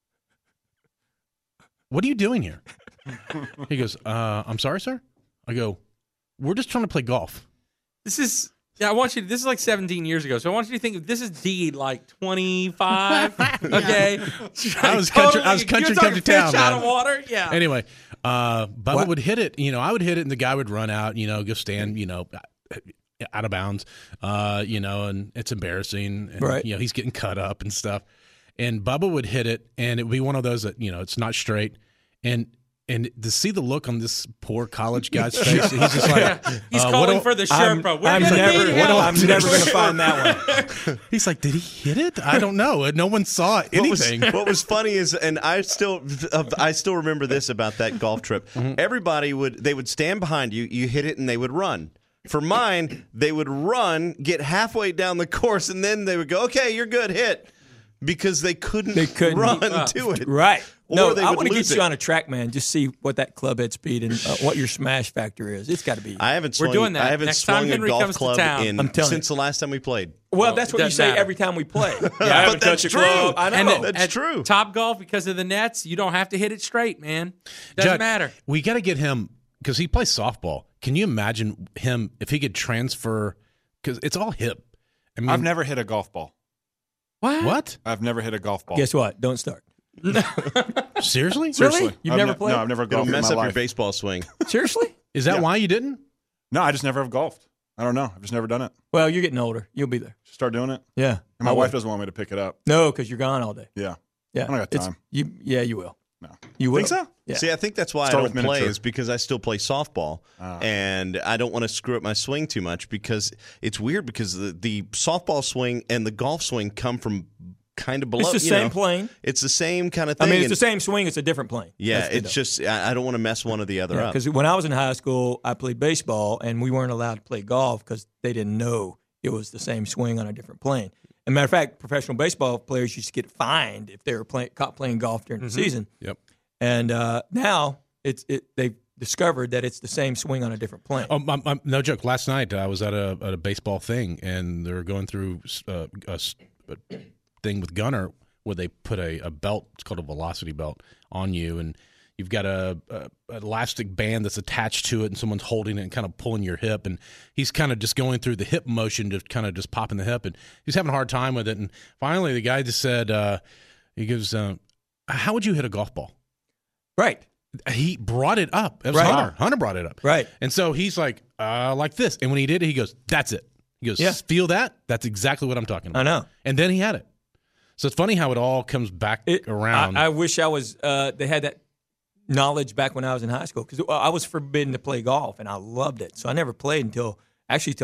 what are you doing here? He goes, I'm sorry, sir. I go, we're just trying to play golf. This is like 17 years ago. So I want you to think this is Deed like 25. Okay. I was country come to town, fish out man. of water. Yeah. Anyway, Bubba would hit it. I would hit it, and the guy would run out. Go stand. Out of bounds. And it's embarrassing. And, right. He's getting cut up and stuff. And Bubba would hit it, and it would be one of those that it's not straight. And to see the look on this poor college guy's face, he's just like, he's calling for the Sherpa. I'm never going to find that one. He's like, did he hit it? I don't know. No one saw anything. What was funny is, and I still remember this about that golf trip. Everybody would stand behind you. You hit it, and they would run. For mine, they would run, get halfway down the course, and then they would go, "Okay, you're good, hit," because they couldn't run to it. Right. No, I want to lose get you on a track, man. Just see what that club head speed and what your smash factor is. It's got to be. I haven't swung, We're doing that. I haven't Next swung time a Henry golf comes to club town. since the last time we played. Well, that's what you say every time we play. Yeah, I haven't touched a club. I know. That's true. Top Golf, because of the nets, you don't have to hit it straight, man. Doesn't Judd, matter. We got to get him because he plays softball. Can you imagine him if he could transfer? Because it's all hip. I mean, I've never hit a golf ball. What? I've never hit a golf ball. Guess what? Don't start. Seriously? Seriously. You've never played? No, I've never It'll golfed in mess my up your life. baseball swing. Seriously? Is that why you didn't? No, I just never have golfed. I don't know. I've just never done it. Well, you're getting older. You'll be there. Start doing it. Yeah. And my wife doesn't want me to pick it up. No, because you're gone all day. Yeah. Yeah. I don't got time. You will. No. You will. Think so? Yeah. See, I think that's why Start I with don't play miniature. is because I still play softball, and I don't want to screw up my swing too much because it's weird because the softball swing and the golf swing come from kind of below. It's the same plane. It's the same kind of thing. I mean, it's the same swing. It's a different plane. Yeah, That's good, it's though. just I don't want to mess one or the other up. Because when I was in high school, I played baseball, and we weren't allowed to play golf because they didn't know it was the same swing on a different plane. As a matter of fact, professional baseball players used to get fined if they were caught playing golf during the season. Yep. And now they've discovered that it's the same swing on a different plane. Oh, no joke. Last night I was at a baseball thing, and they were going through a thing with Gunner where they put a belt. It's called a velocity belt on you, and you've got a elastic band that's attached to it, and someone's holding it and kind of pulling your hip, and he's kind of just going through the hip motion to kind of just popping the hip, and he's having a hard time with it. And finally, the guy just said, he goes, "How would you hit a golf ball?" Right. He brought it up. It was Right. Hunter. Hunter brought it up. Right. And so he's like this. And when he did it, he goes, "That's it." He goes, Yeah. "Feel that? That's exactly what I'm talking about." I know. And then he had it. So it's funny how it all comes back around. I wish I was. They had that knowledge back when I was in high school because I was forbidden to play golf, and I loved it. So I never played until I hit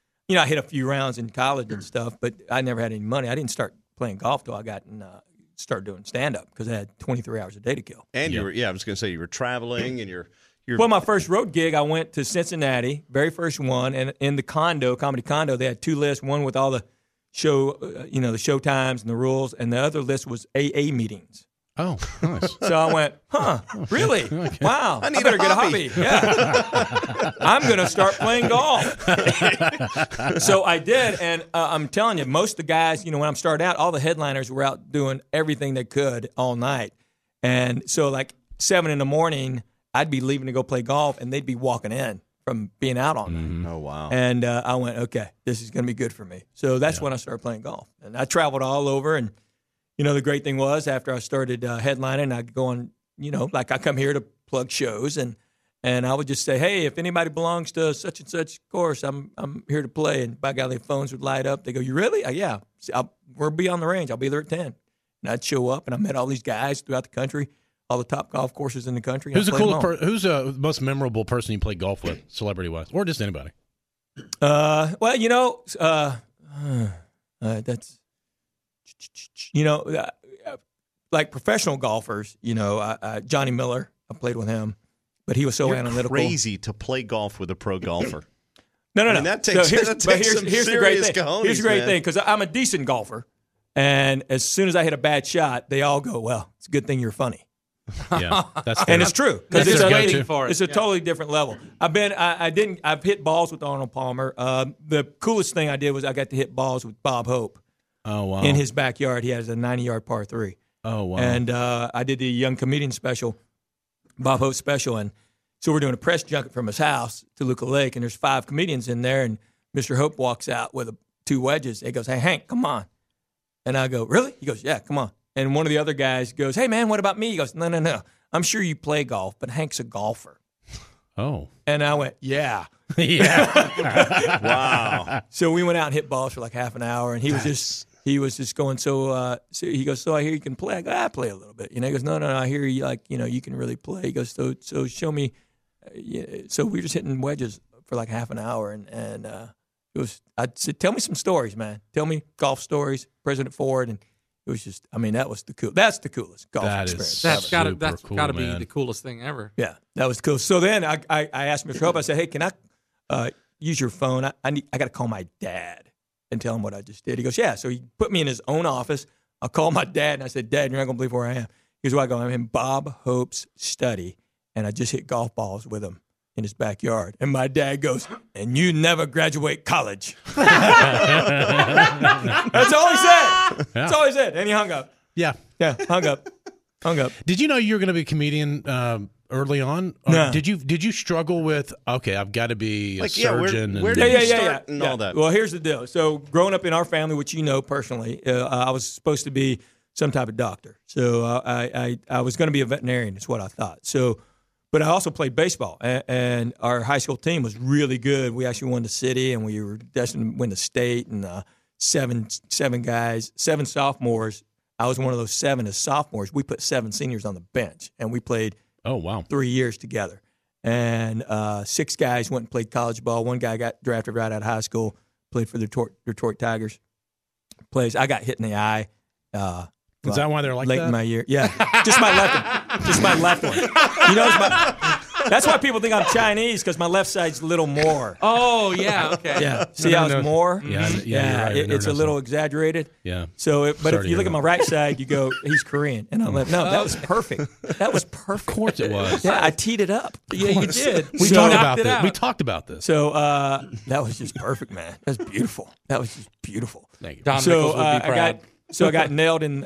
a few rounds in college and stuff, but I never had any money. I didn't start playing golf till I got started doing stand up because I had 23 hours a day to kill. And I was going to say you were traveling and you're Well, my first road gig, I went to Cincinnati, very first one, and in the comedy condo, they had two lists, one with all the show, the show times and the rules, and the other list was AA meetings. Oh, nice. So I went, really? Okay. Wow. I better get a hobby. Yeah. I'm going to start playing golf. So I did, and I'm telling you, most of the guys, when I'm starting out, all the headliners were out doing everything they could all night. And so like 7 in the morning, I'd be leaving to go play golf, and they'd be walking in from being out all night. Mm-hmm. Oh, wow. And I went, okay, this is going to be good for me. So that's when I started playing golf. And I traveled all over, and the great thing was after I started headlining, I'd go on, like I come here to plug shows, and I would just say, hey, if anybody belongs to such and such course, I'm here to play. And by golly, their phones would light up. They go, you really? Yeah. We'll be on the range. I'll be there at 10. And I'd show up, and I met all these guys throughout the country, all the top golf courses in the country. Who's the most memorable person you played golf with, celebrity-wise, or just anybody? That's... like professional golfers, Johnny Miller, I played with him, but he was so analytical. Crazy to play golf with a pro golfer. No. I mean, that takes here's some the great thing. cojones, here's the great man. thing, because I'm a decent golfer, and as soon as I hit a bad shot, they all go, well, it's a good thing you're funny. Yeah, that's fair. And it's true. That's It's their a- waiting for it. It's a totally different level. I've hit balls with Arnold Palmer. The coolest thing I did was I got to hit balls with Bob Hope. Oh, wow. In his backyard. He has a 90-yard par 3. Oh, wow. And I did the Young Comedian special, Bob Hope special. And so we're doing a press junket from his house to Luca Lake, and there's 5 comedians in there. And Mr. Hope walks out with 2 wedges. He goes, hey, Hank, come on. And I go, really? He goes, yeah, come on. And one of the other guys goes, hey, man, what about me? He goes, no. I'm sure you play golf, but Hank's a golfer. Oh. And I went, yeah. Yeah. Wow. So we went out and hit balls for like half an hour, and he was just going, so he goes, so I hear you can play. I go, I play a little bit. He goes, no, I hear you you can really play. He goes, so show me. So we were just hitting wedges for like half an hour, and it was. I said, tell me some stories, man. Tell me golf stories, President Ford, and it was just. I mean, that was the cool. That's the coolest golf experience. That's got cool, to be man. the coolest thing ever. Yeah, that was cool. So then I asked Mr. Hope. I said, hey, can I use your phone? I got to call my dad and tell him what I just did. He goes, yeah. So he put me in his own office. I called my dad, and I said, Dad, you're not going to believe where I am. He goes, well, I go, I'm in Bob Hope's study, and I just hit golf balls with him in his backyard. And my dad goes, and you never graduate college. That's all he said. That's all he said. And he hung up. Yeah. Yeah, hung up. Did you know you were going to be a comedian early on? Or No. Did you struggle with, okay, I've got to be a surgeon? where and, did you start and all that? Well, here's the deal. So growing up in our family, which you know personally, I was supposed to be some type of doctor. So I was going to be a veterinarian is what I thought. So, but I also played baseball, and our high school team was really good. We actually won the city, and we were destined to win the state, and seven sophomores. I was one of those 7 as sophomores. We put 7 seniors on the bench, and we played oh, wow. 3 years together. And 6 guys went and played college ball. 1 guy got drafted right out of high school, played for the Detroit Tigers. I got hit in the eye. Is that why they're like late that? in my year? Yeah, just my left one. Just my left one. That's why people think I'm Chinese, because my left side's a little more. Oh, yeah, okay. Yeah, see how it's more? Yeah, you're right. I never It's a noticed little that. exaggerated. Yeah. So, but Sorry if to you hear look at that. my right side, you go, he's Korean, and I'm like, no, that was perfect. That was perfect. Of course it was. Yeah, I teed it up. Yeah, you did. We So- talked knocked about it this. out. We talked about this. So that was just perfect, man. That was beautiful. That was just beautiful. Thank you. Don So Nichols would be proud. I got nailed in,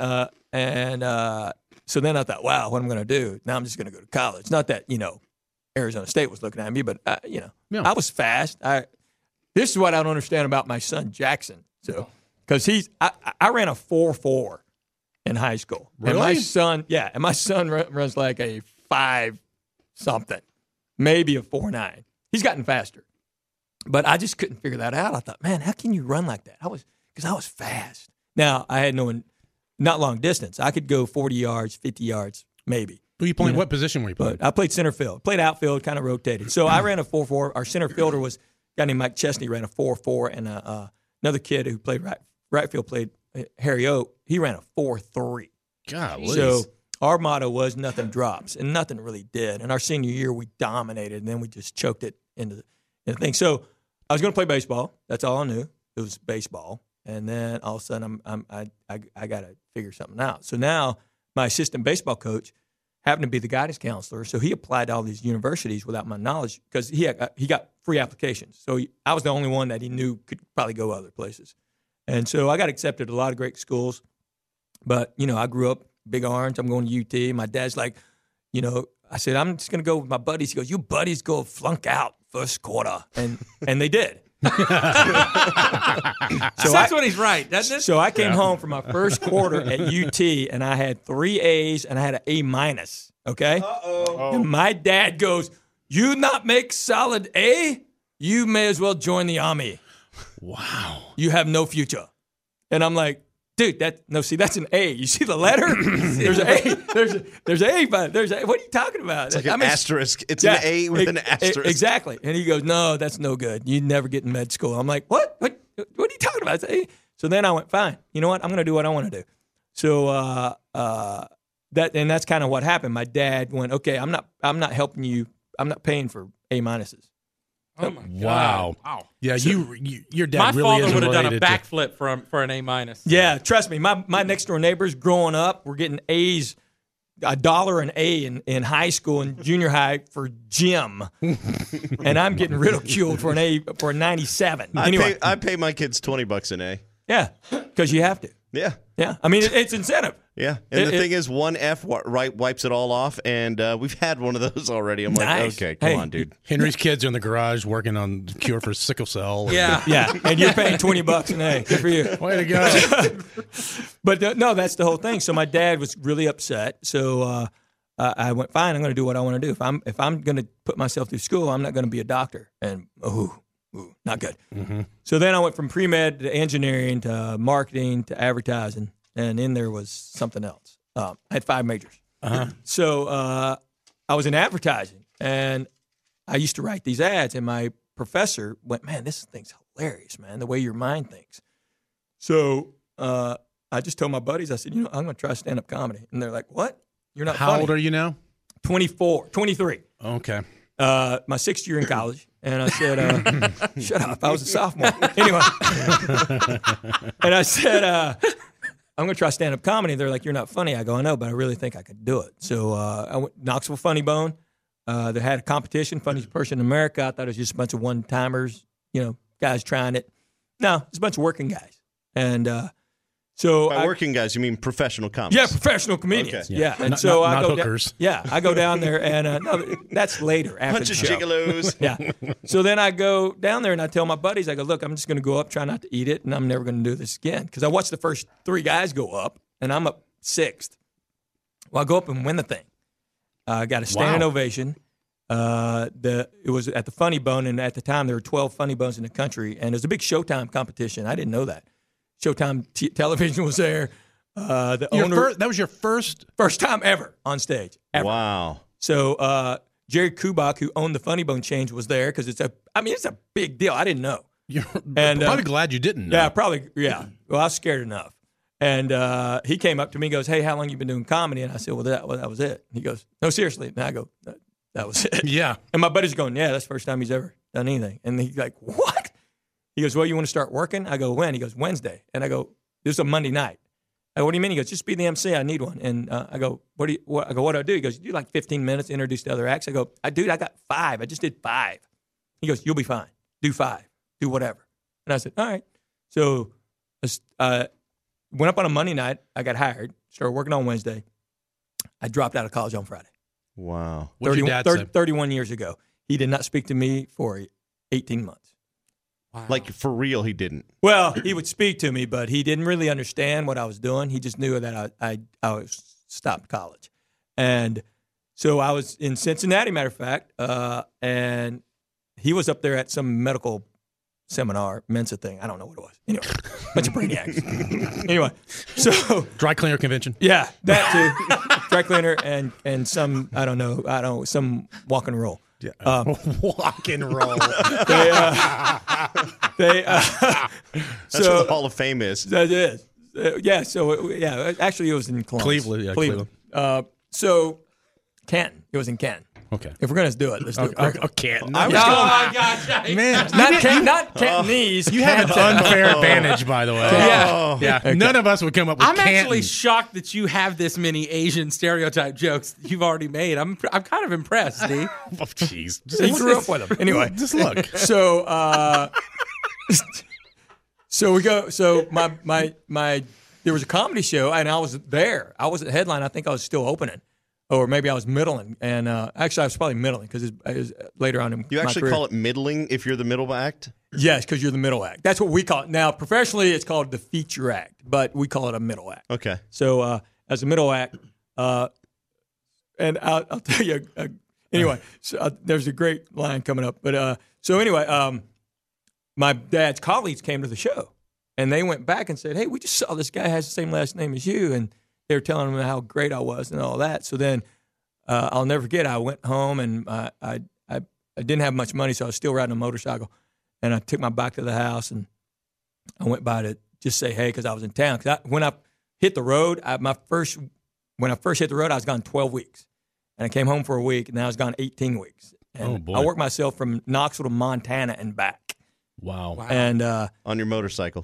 so then I thought, wow, what am I going to do? Now I'm just going to go to college. Not that Arizona State was looking at me, but Yeah. I was fast. This is what I don't understand about my son Jackson. So because I ran a 4.4 in high school, and my Really? son runs like a 5 something, maybe a 4.9. He's gotten faster, but I just couldn't figure that out. I thought, man, how can you run like that? I was fast. Now I had not long distance. I could go 40 yards, 50 yards, maybe. Were you playing? What position were you playing? But I played center field, played outfield, kind of rotated. So I ran a 4.4. Our center fielder was a guy named Mike Chesney, ran a 4.4, and another kid who played right field played Harry Oak. He ran a 4.3. Golly. So our motto was nothing drops, and nothing really did. And our senior year, we dominated, and then we just choked it into the thing. So I was going to play baseball. That's all I knew. It was baseball. And then all of a sudden, I got to figure something out. So now my assistant baseball coach happened to be the guidance counselor. So he applied to all these universities without my knowledge because he got free applications. So I was the only one that he knew could probably go other places. And so I got accepted at a lot of great schools. But, I grew up Big Orange. I'm going to UT. My dad's like, I said, I'm just going to go with my buddies. He goes, you buddies go flunk out first quarter. And they did. So that's when he's right, doesn't it? So I came home from my first quarter at UT, and I had 3 A's and I had an A-. Okay? Uh-oh. And my dad goes, you not make solid A? You may as well join the Army. Wow. You have no future. And I'm like, dude, that's an A. You see the letter? There's an A. There's an A, but what are you talking about? It's like an asterisk. It's an A with an asterisk. Exactly. And he goes, no, that's no good. You'd never get in med school. I'm like, what? What are you talking about? So then I went, fine. You know what? I'm going to do what I want to do. So that's kind of what happened. My dad went, okay, I'm not helping you. I'm not paying for A-minuses. Oh my God! Wow! Yeah, your dad my really father is would have done a related to- backflip for an A-. Yeah, trust me. My next door neighbors growing up were getting A's, $1 an A in high school and junior high for gym, and I'm getting ridiculed for a 97. Anyway, I pay my kids $20 an A. Yeah, because you have to. Yeah. I mean, it's incentive. Yeah, and the thing is, one F wipes it all off, and we've had one of those already. I'm like, Nice. okay, come on, dude. Henry's kids are in the garage working on cure for sickle cell. Yeah, and you're paying $20 an A. Good for you. Way to go. But no, that's the whole thing. So my dad was really upset. So I went, fine, I'm going to do what I want to do. If I'm going to put myself through school, I'm not going to be a doctor. And not good. Mm-hmm. So then I went from pre-med to engineering to marketing to advertising, and in there was something else. I had 5 majors. Uh-huh. So I was in advertising, and I used to write these ads, and my professor went, man, this thing's hilarious, man, the way your mind thinks. So I just told my buddies, I said, I'm going to try stand-up comedy. And they're like, what? You're not funny. How old are you now? 23. Okay. My 6th year in college. And I said, shut up. I was a sophomore. Anyway. And I said, I'm going to try stand-up comedy. They're like, you're not funny. I go, I know, but I really think I could do it. So I went Knoxville Funny Bone. They had a competition, funniest person in America. I thought it was just a bunch of one-timers, guys trying it. No, it's a bunch of working guys. And so by working guys, you mean professional comics? Yeah, professional comedians. Okay. Yeah, and not, so not I go hookers. I go down there, and no, that's later after Bunch the of show. gigolos. Yeah. So then I go down there and I tell my buddies, I go, look, I'm just going to go up, try not to eat it, and I'm never going to do this again. Because I watched the first 3 guys go up, and I'm up 6th. Well, I go up and win the thing. I got a standing ovation. It was at the Funny Bone, and at the time there were 12 Funny Bones in the country, and it was a big Showtime competition. I didn't know that. Showtime television was there. The owner that was your first time ever on stage. Ever. Wow. So Jerry Kubak, who owned the Funny Bone change, was there because it's a big deal. I didn't know. You're And, probably glad you didn't know. Yeah, probably. Yeah. Well, I was scared enough. And he came up to me and goes, hey, how long you been doing comedy? And I said, well, that was it. He goes, no, seriously. And I go, that was it. Yeah. And my buddy's going, yeah, that's the first time he's ever done anything. And he's like, what? He goes, well, you want to start working? I go, when? He goes, Wednesday. And I go, this is a Monday night. I go, what do you mean? He goes, just be the MC. I need one. And I go, what do I do? He goes, you do like 15 minutes, introduce the other acts. I go, dude, I got 5. I just did 5. He goes, you'll be fine. Do 5. Do whatever. And I said, all right. So went up on a Monday night. I got hired. Started working on Wednesday. I dropped out of college on Friday. Wow. What did your dad say? 31 years ago. He did not speak to me for 18 months. Wow. Like, for real, he didn't. Well, he would speak to me, but he didn't really understand what I was doing. He just knew that I was stopped college. And so I was in Cincinnati, matter of fact, and he was up there at some medical seminar, Mensa thing. I don't know what it was. Anyway, bunch of brainiacs. Anyway, so Dry cleaner convention. yeah, that too. Dry cleaner and some, I don't know, some walk and roll. Yeah. Walk and roll. That's so what the Hall of Fame is. that is. Actually, it was in Columbus. Cleveland. So Canton. It was in Canton. Okay. If we're going to do it, let's do it. Canton. Oh my gosh! Man, Not Cantonese. you have an unfair advantage, by the way. Yeah. Yeah. Okay. None of us would come up with I'm Canton. actually shocked that you have this many Asian stereotype jokes that you've already made. I'm kind of impressed, Steve. Oh, jeez. He grew up with them. Anyway, Just look. so so we go. So my there was a comedy show, and I was there. I was at headline. I think I was still opening, or maybe I was middling. And actually, I was probably middling because it was later on in You my actually career. call it middling if you're the middle act? Yes, because you're the middle act. That's what we call it. Now, professionally, it's called the feature act, but we call it a middle act. Okay. So as a middle act, and I'll tell you. Anyway, so, there's a great line coming up. But so anyway, my dad's colleagues came to the show, and they went back and said, "Hey, we just saw this guy has the same last name as you," and they were telling him how great I was and all that. So then I'll never forget. I went home and I didn't have much money, so I was still riding a motorcycle, and I took my bike to the house and I went by to just say hey because I was in town. Because when I hit the road, when I first hit the road, I was gone 12 weeks. And I came home for a week, and then I was gone 18 weeks. And Oh, boy. I worked myself from Knoxville to Montana and back. Wow. And On your motorcycle.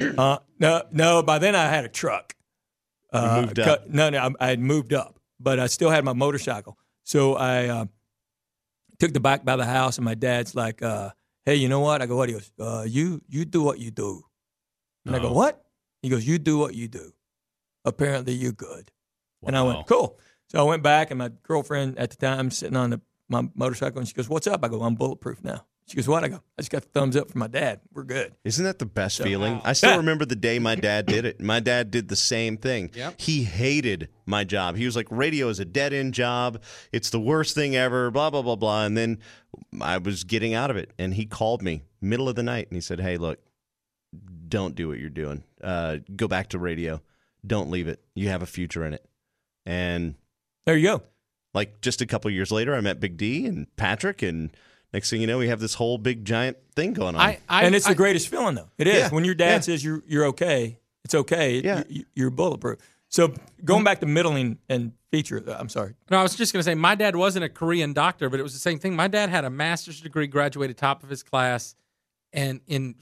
no, by then I had a truck. moved up. I had moved up, but I still had my motorcycle. So I took the bike by the house, and my dad's like, "Hey, you know what?" I go, "What?" He goes, "You do what you do." And I go, "What?" He goes, "You do what you do. Apparently, you're good." And I went, "Cool." So I went back, and my girlfriend at the time sitting on my motorcycle, and she goes, "What's up?" I go, "I'm bulletproof now." She goes, "What?" I go, "I just got the thumbs up from my dad. We're good." Isn't that the best feeling? I still remember the day my dad did it. My dad did the same thing. Yep. He hated my job. He was like, radio is a dead-end job. It's the worst thing ever, blah, blah, blah, blah. And then I was getting out of it, and he called me middle of the night, and he said, "Hey, look, don't do what you're doing. Go back to radio. Don't leave it. You have a future in it." And There you go. like just a couple years later, I met Big D and Patrick, and next thing you know, we have this whole big giant thing going on. And it's the greatest feeling, though. It is. Yeah. When your dad says you're okay, it's okay. Yeah. You're bulletproof. So going back to middling and feature, I'm sorry. No, I was just going to say my dad wasn't a Korean doctor, but it was the same thing. My dad had a master's degree, graduated top of his class, and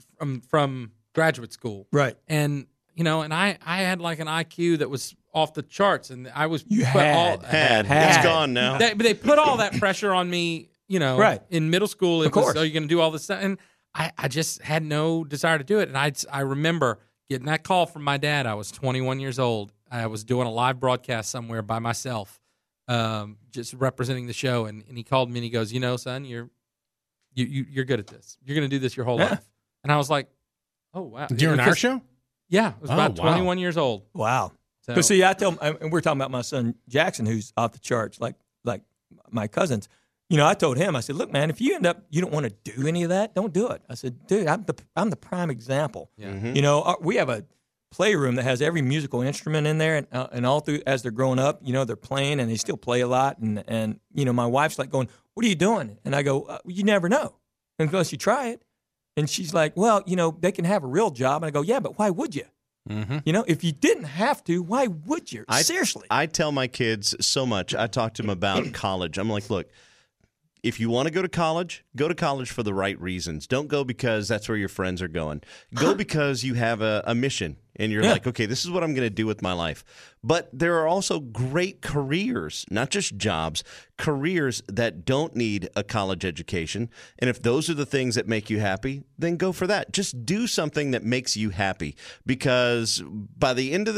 from graduate school. Right. And and I had like an IQ that was off the charts, and I was had. Had. It's gone now. They put all that pressure on me, Right. in middle school. It Of course. was, "Oh, you're going to do all this stuff," and I just had no desire to do it. And I remember getting that call from my dad. I was 21 years old. I was doing a live broadcast somewhere by myself, just representing the show, and he called me and he goes, "Son, you're good at this. You're going to do this your whole life." And I was like, "Oh wow!" During our show? Yeah, I was about Oh, wow. 21 years old. Wow. So, But see, I tell, and we're talking about my son Jackson, who's off the charts, like my cousins. I told him, I said, "Look, man, if you end up, you don't want to do any of that, don't do it." I said, "Dude, I'm the prime example. Yeah. We have a playroom that has every musical instrument in there, and all through as they're growing up, they're playing and they still play a lot. And my wife's like going, "What are you doing?" And I go, "You never know unless you try it." And she's like, "Well, they can have a real job." And I go, "Yeah, but why would you? If you didn't have to, why would you? Seriously." I tell my kids so much. I talk to them about college. I'm like, look, if you want to go to college for the right reasons. Don't go because that's where your friends are going. Go because you have a mission and you're like, okay, this is what I'm going to do with my life. But there are also great careers, not just jobs, careers that don't need a college education. And if those are the things that make you happy, then go for that. Just do something that makes you happy, because by the end of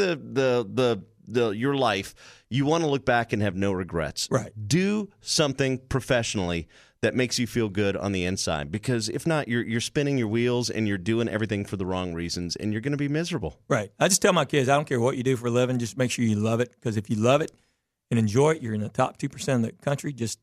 your life, you want to look back and have no regrets. Right. Do something professionally that makes you feel good on the inside, because if not, you're spinning your wheels and you're doing everything for the wrong reasons, and you're going to be miserable. Right. I just tell my kids, I don't care what you do for a living, just make sure you love it, because if you love it and enjoy it, you're in the top 2% of the country. Just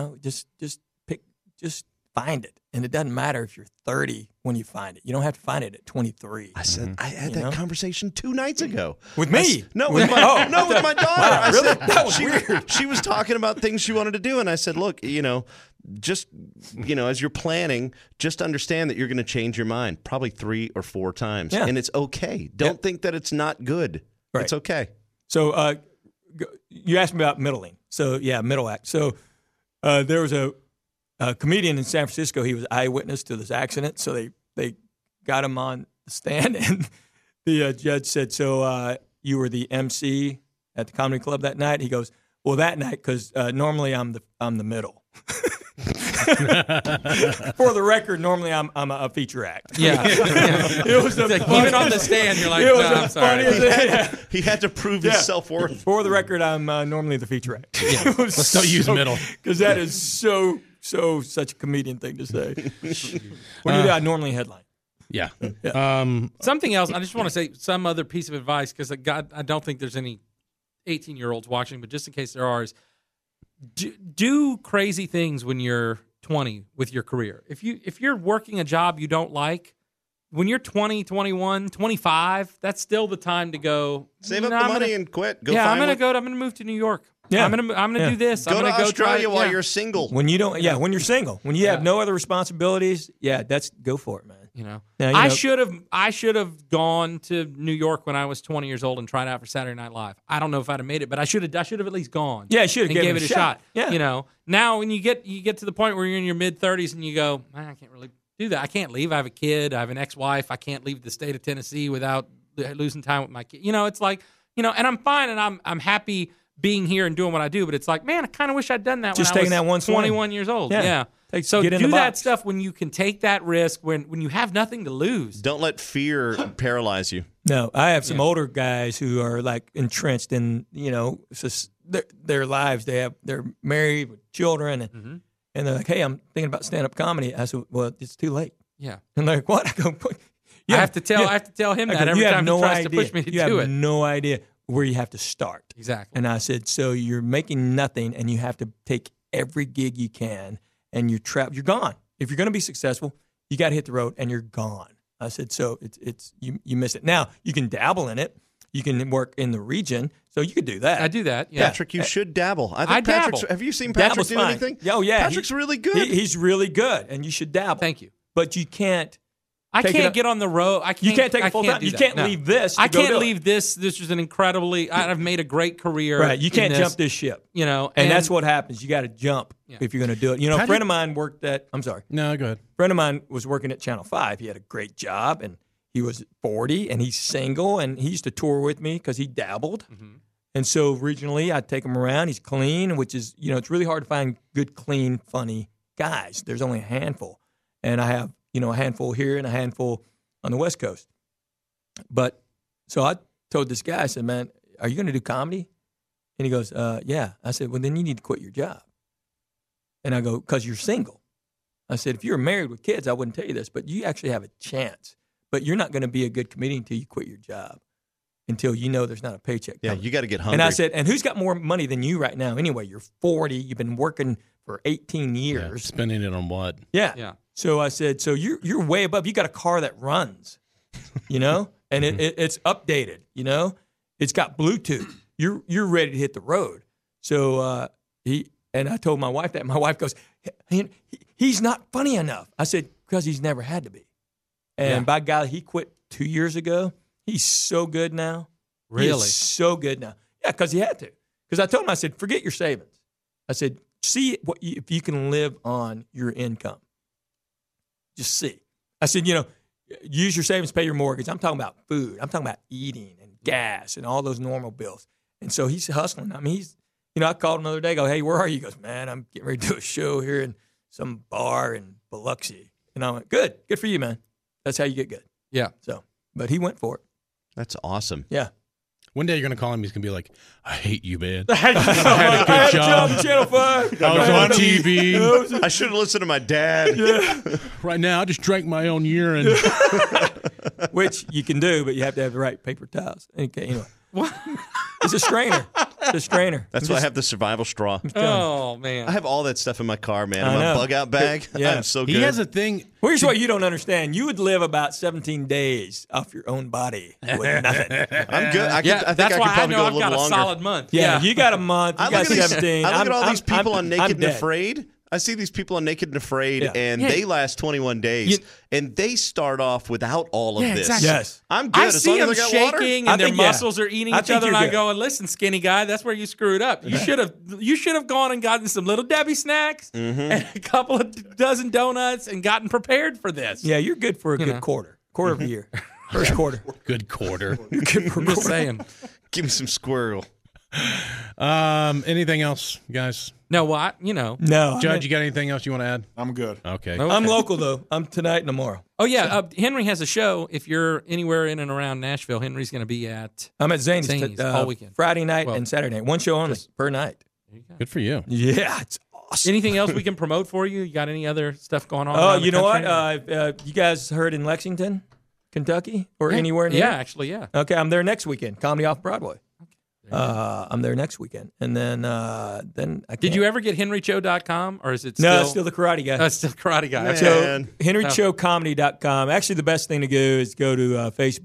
find it. And it doesn't matter if you're 30 when you find it. You don't have to find it at 23. I said I had that conversation 2 nights ago With me? with With my me? with my daughter. Wow, I really? said That was weird. She was talking about things she wanted to do, and I said, look, just as you're planning, just understand that you're going to change your mind probably 3 or 4 times, Yeah. and it's okay. Don't think that it's not good. Right. It's okay. So you asked me about middling. So yeah, middle act. So there was a comedian in San Francisco. He was eyewitness to this accident. So they got him on the stand, and the judge said, "So you were the MC at the comedy club that night?" He goes, "Well, that night, because normally I'm the middle." For the record, normally I'm a feature act. Yeah. It was the It's like, even on the stand, you're like, it was no, the I'm sorry. funniest thing. He had to prove his self-worth. For the record, I'm normally the feature act. Let's don't use middle. Because that is such a comedian thing to say. When you do, I normally headline. Yeah. Something else, I just want to say some other piece of advice, because I don't think there's any 18-year-olds watching, but just in case there are, is do crazy things when you're 20 with your career. If you're working a job you don't like, when you're 20, 21, 25, that's still the time to go. Save up the money and quit. I'm gonna move to New York. Yeah. I'm gonna do this. Go I'm to gonna Australia try, while you're single. When you don't, when you're single, when you have no other responsibilities, go for it, man. Now, I should have gone to New York when I was 20 years old and tried out for Saturday Night Live. I don't know if I'd have made it, but I should have at least gone. Yeah, should have and given gave it a shot. Yeah. Now when you get to the point where you're in your mid 30s and you go, man, I can't really do that. I can't leave. I have a kid. I have an ex-wife. I can't leave the state of Tennessee without losing time with my kid. It's like, and I'm fine and I'm happy being here and doing what I do, but it's like, man, I kind of wish I'd done that Just when I taking was that one swing. 21 years old. Yeah. So get in do the that box. stuff when you can take that risk, when you have nothing to lose. Don't let fear paralyze you. No, I have some older guys who are like entrenched in, their lives. They're married with children, and they're like, "Hey, I'm thinking about stand-up comedy." I said, "Well, it's too late." Yeah. And they're like, "What?" I go, I have to tell him that every time he tries to push me to do it. You have no idea where you have to start. Exactly. And I said, "So you're making nothing, and you have to take every gig you can, and you're trapped. You're gone. If you're going to be successful, you got to hit the road, and you're gone." I said, "So it's you miss it. Now you can dabble in it. You can work in the region, so you could do that. I do that. Yeah. Patrick, you should dabble. I I think Patrick's. dabble. Have you seen Patrick Dabble's do fine. anything? Oh yeah, Patrick's really good. He's really good, and you should dabble. Thank you. But you can't. I Take it can't up- get on the road. You can't take I it full can't time. do You that. can't No. leave this. I to go can't do leave it. this. This was an incredibly. I've made a great career. Right. You can't in jump this ship. And that's what happens. You got to jump Yeah. if you're going to do it. A friend of mine worked at. I'm sorry. No, go ahead. A friend of mine was working at Channel 5. He had a great job, and he was 40, and he's single, and he used to tour with me because he dabbled. And so regionally, I'd take him around. He's clean, which is, it's really hard to find good, clean, funny guys. There's only a handful. And I have, a handful here and a handful on the West Coast. But so I told this guy, I said, "Man, are you going to do comedy?" And he goes, "Yeah." I said, "Well, then you need to quit your job." And I go, "Because you're single." I said, "If you were married with kids, I wouldn't tell you this, but you actually have a chance. But you're not going to be a good comedian until you quit your job, until you know there's not a paycheck Yeah, coming." you got to get hungry. And I said, "And who's got more money than you right now? Anyway, you're 40. You've been working for 18 Yeah, years. spending it on what? Yeah. Yeah. So I said, so you're way above. You got a car that runs, and it's updated. It's got Bluetooth. You're ready to hit the road." So I told my wife that. My wife goes, he's not funny enough. I said, because he's never had to be. And by God, he quit 2 years ago. He's so good now. He Really? is so good now. Yeah, because he had to. Because I told him, I said, forget your savings. I said, see if you can live on your income. Just see. I said, use your savings, pay your mortgage. I'm talking about food. I'm talking about eating and gas and all those normal bills. And so he's hustling. I mean, I called him the other day, go, "Hey, where are you?" He goes, "Man, I'm getting ready to do a show here in some bar in Biloxi." And I went, good for you, man. That's how you get good. Yeah. So, but he went for it. That's awesome. Yeah. One day you're going to call him. He's going to be like, "I hate you, man. I had a had good a job job. on Channel 5. I was on TV. I should have listened to my dad. Right now, I just drank my own urine." Which you can do, but you have to have the right paper towels. Okay, anyway. It's a strainer. It's a strainer. That's why I have the survival straw. Oh man. I have all that stuff in my car, man. I In my know. bug out bag. Yeah. I'm so good. He has a thing. Here's what you don't understand. You would live about 17 days off your own body with nothing. I'm good. I think that's I why could probably I know go a I've little got a longer. solid month. Yeah, you got a month. You I got look, at 17. I look at all these people on I'm Naked and dead. Afraid. I see these people on Naked and Afraid, Yeah. and Yeah. they last 21 days, and they start off without all of Yeah, this. exactly. Yes. I'm good. I as see long as them I got shaking water. and their think, yeah. muscles are eating I each think other, and you're I good. go, listen, skinny guy, that's where you screwed up. You should have gone and gotten some Little Debbie snacks and a couple of dozen donuts and gotten prepared for this. Yeah, you're good for a good know. quarter of the year. First quarter. Good quarter. Good for a I'm just quarter. saying. Give me some squirrel. Anything else, guys? No, what? You know. No, Judge, you got anything else you want to add? I'm good. Okay. No. I'm Okay. local though. I'm tonight and tomorrow. Oh, yeah. Henry has a show. If you're anywhere in and around Nashville, Henry's going to be at. I'm at Zany's Zany's all weekend. Friday night Well, and Saturday night. One show only per night. Good for you. Yeah, it's awesome. Anything else we can promote for you? You got any other stuff going on? Oh, around the you know what? country? You guys heard in Lexington, Kentucky, or anywhere near? Yeah, actually, yeah. Okay, I'm there next weekend. Comedy Off Broadway. I'm there next weekend, and then I can't. Did you ever get HenryCho.com, or is it still? No, it's still the Karate Guy. It's still Karate Guy. Man. Okay. So HenryChoComedy.com. Actually, the best thing to do is go to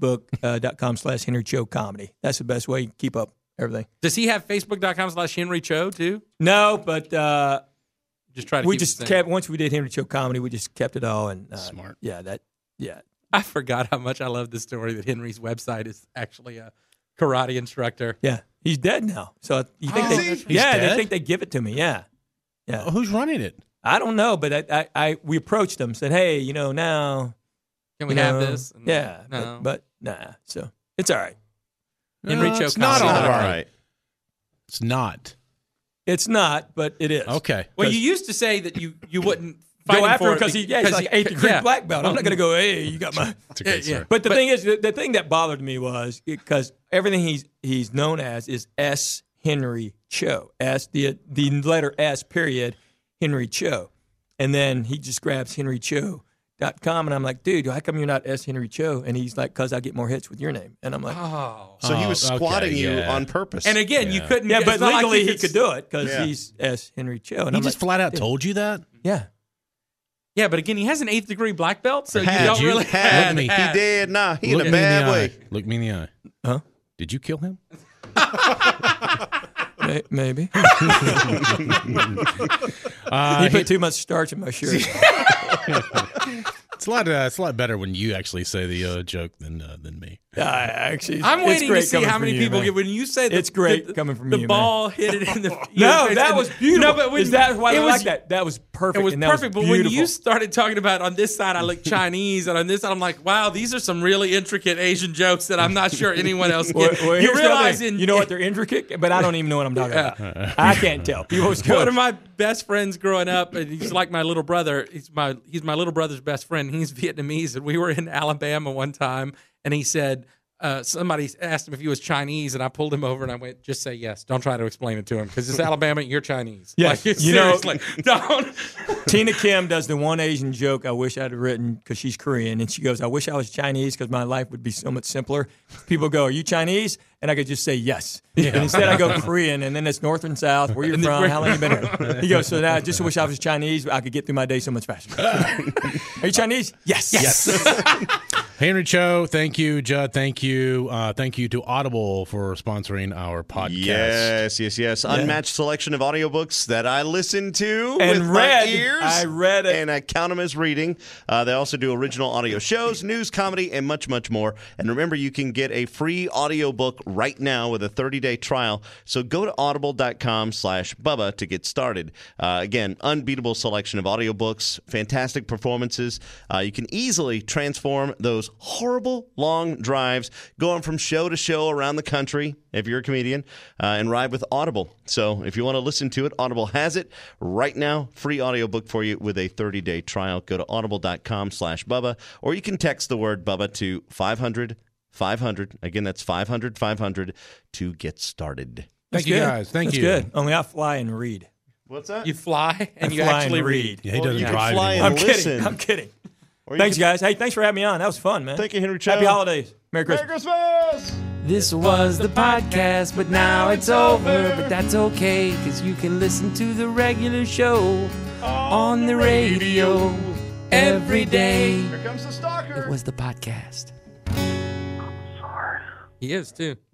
Facebook.com/HenryChoComedy. That's the best way to keep up everything. Does he have Facebook.com/HenryCho too? No, but Just try to. we keep just it the same. kept once we did Henry Cho Comedy, we just kept it all and Smart. Yeah, yeah. I forgot how much I love the story that Henry's website is actually a karate instructor. Yeah, he's dead now. So you think Oh, they? he's Yeah, dead? they think they give it to me. Yeah, yeah. Oh, who's running it? I don't know, but we approached them, said, hey, now Can we you have know, this? And Yeah, no. but nah. So it's all right. Henry No, Cho it's not Comedy. all All right. right. It's not. It's not, but it is. Okay. Well, you used to say that you wouldn't Go fight him after for him because he's like 8th degree yeah. black belt. I'm not going to go, hey, you got my. It's a great yeah. story. But the thing is, the thing that bothered me was because everything he's known as is S. Henry Cho. S, the letter S, period, Henry Cho. And then he just grabs HenryCho.com, and I'm like, dude, how come you're not S. Henry Cho? And he's like, because I get more hits with your name. And I'm like, Oh. So he was Oh, okay, squatting you yeah. on purpose. And again, you couldn't. yeah, it's but not like legally you he could do it because Yeah. he's S. Henry Cho. And He I'm just like, flat out told you that? yeah. Yeah, but again, he has an 8th degree black belt, so Had you don't you really had, have. he did. Nah, he Look in a me in bad the way. eye. Look me in the eye. Huh? Did you kill him? Maybe. Uh, He put too much starch in my shirt. it's a lot better when you actually say the joke than me. Actually, I'm it's waiting to great see coming how from many you, people man. get when you say that. It's great coming from the you, man. ball hit it in the. No, face, that and was the- beautiful. No, but when Is that why it I was, like that? That was perfect. It was and that perfect, but when beautiful. you started talking about on this side I look Chinese and on this side I'm like, wow, these are some really intricate Asian jokes that I'm not sure anyone else gets. Well, you here's the other realize thing. in You know what? They're intricate, but I don't even know what I'm talking about. I can't tell. People always go, one of my best friends growing up, and he's like my little brother. He's my little brother's best friend. He's Vietnamese, and we were in Alabama one time, and he said somebody asked him if he was Chinese, and I pulled him over and I went, "Just say yes. Don't try to explain it to him because it's Alabama. You're Chinese. Yes. like, You know- seriously, don't." Tina Kim does the one Asian joke I wish I'd written because she's Korean. And she goes, I wish I was Chinese because my life would be so much simpler. People go, are you Chinese? And I could just say yes. And instead I go Korean, and then it's north and south. Where you And then from? where- How long you been here? He goes, so now I just wish I was Chinese. I could get through my day so much faster. Are you Chinese? Yes. Henry Cho, thank you. Judd, thank you. Thank you to Audible for sponsoring our podcast. Yes. Unmatched selection of audiobooks that I listen to And with read. my ears. I read it. And I count them as reading. They also do original audio shows, news, comedy, and much, much more. And remember, you can get a free audiobook right now with a 30-day trial. So go to audible.com/Bubba to get started. Again, unbeatable selection of audiobooks, fantastic performances. You can easily transform those horrible long drives going from show to show around the country if you're a comedian and ride with Audible. So if you want to listen to it, Audible has it right now. Free audiobook for you with a 30-day trial. Go to audible.com/Bubba, or you can text the word Bubba to 500-500. Again, that's 500-500 to get started. Thank you, good. guys. Thank That's you. good. Only I fly and read. What's that? You fly and I you fly actually and read. Yeah, he Well, doesn't you can drive fly anymore. I'm Listen. kidding. I'm kidding. Or you Thanks, can- guys. Hey, thanks for having me on. That was fun, man. Thank you, Henry Cho. Happy holidays. Merry Christmas. Merry Christmas! This was the podcast, but now it's over. But that's okay, because you can listen to the regular show on the radio every day. Here comes the stalker. It was the podcast. I'm sorry. He is, too.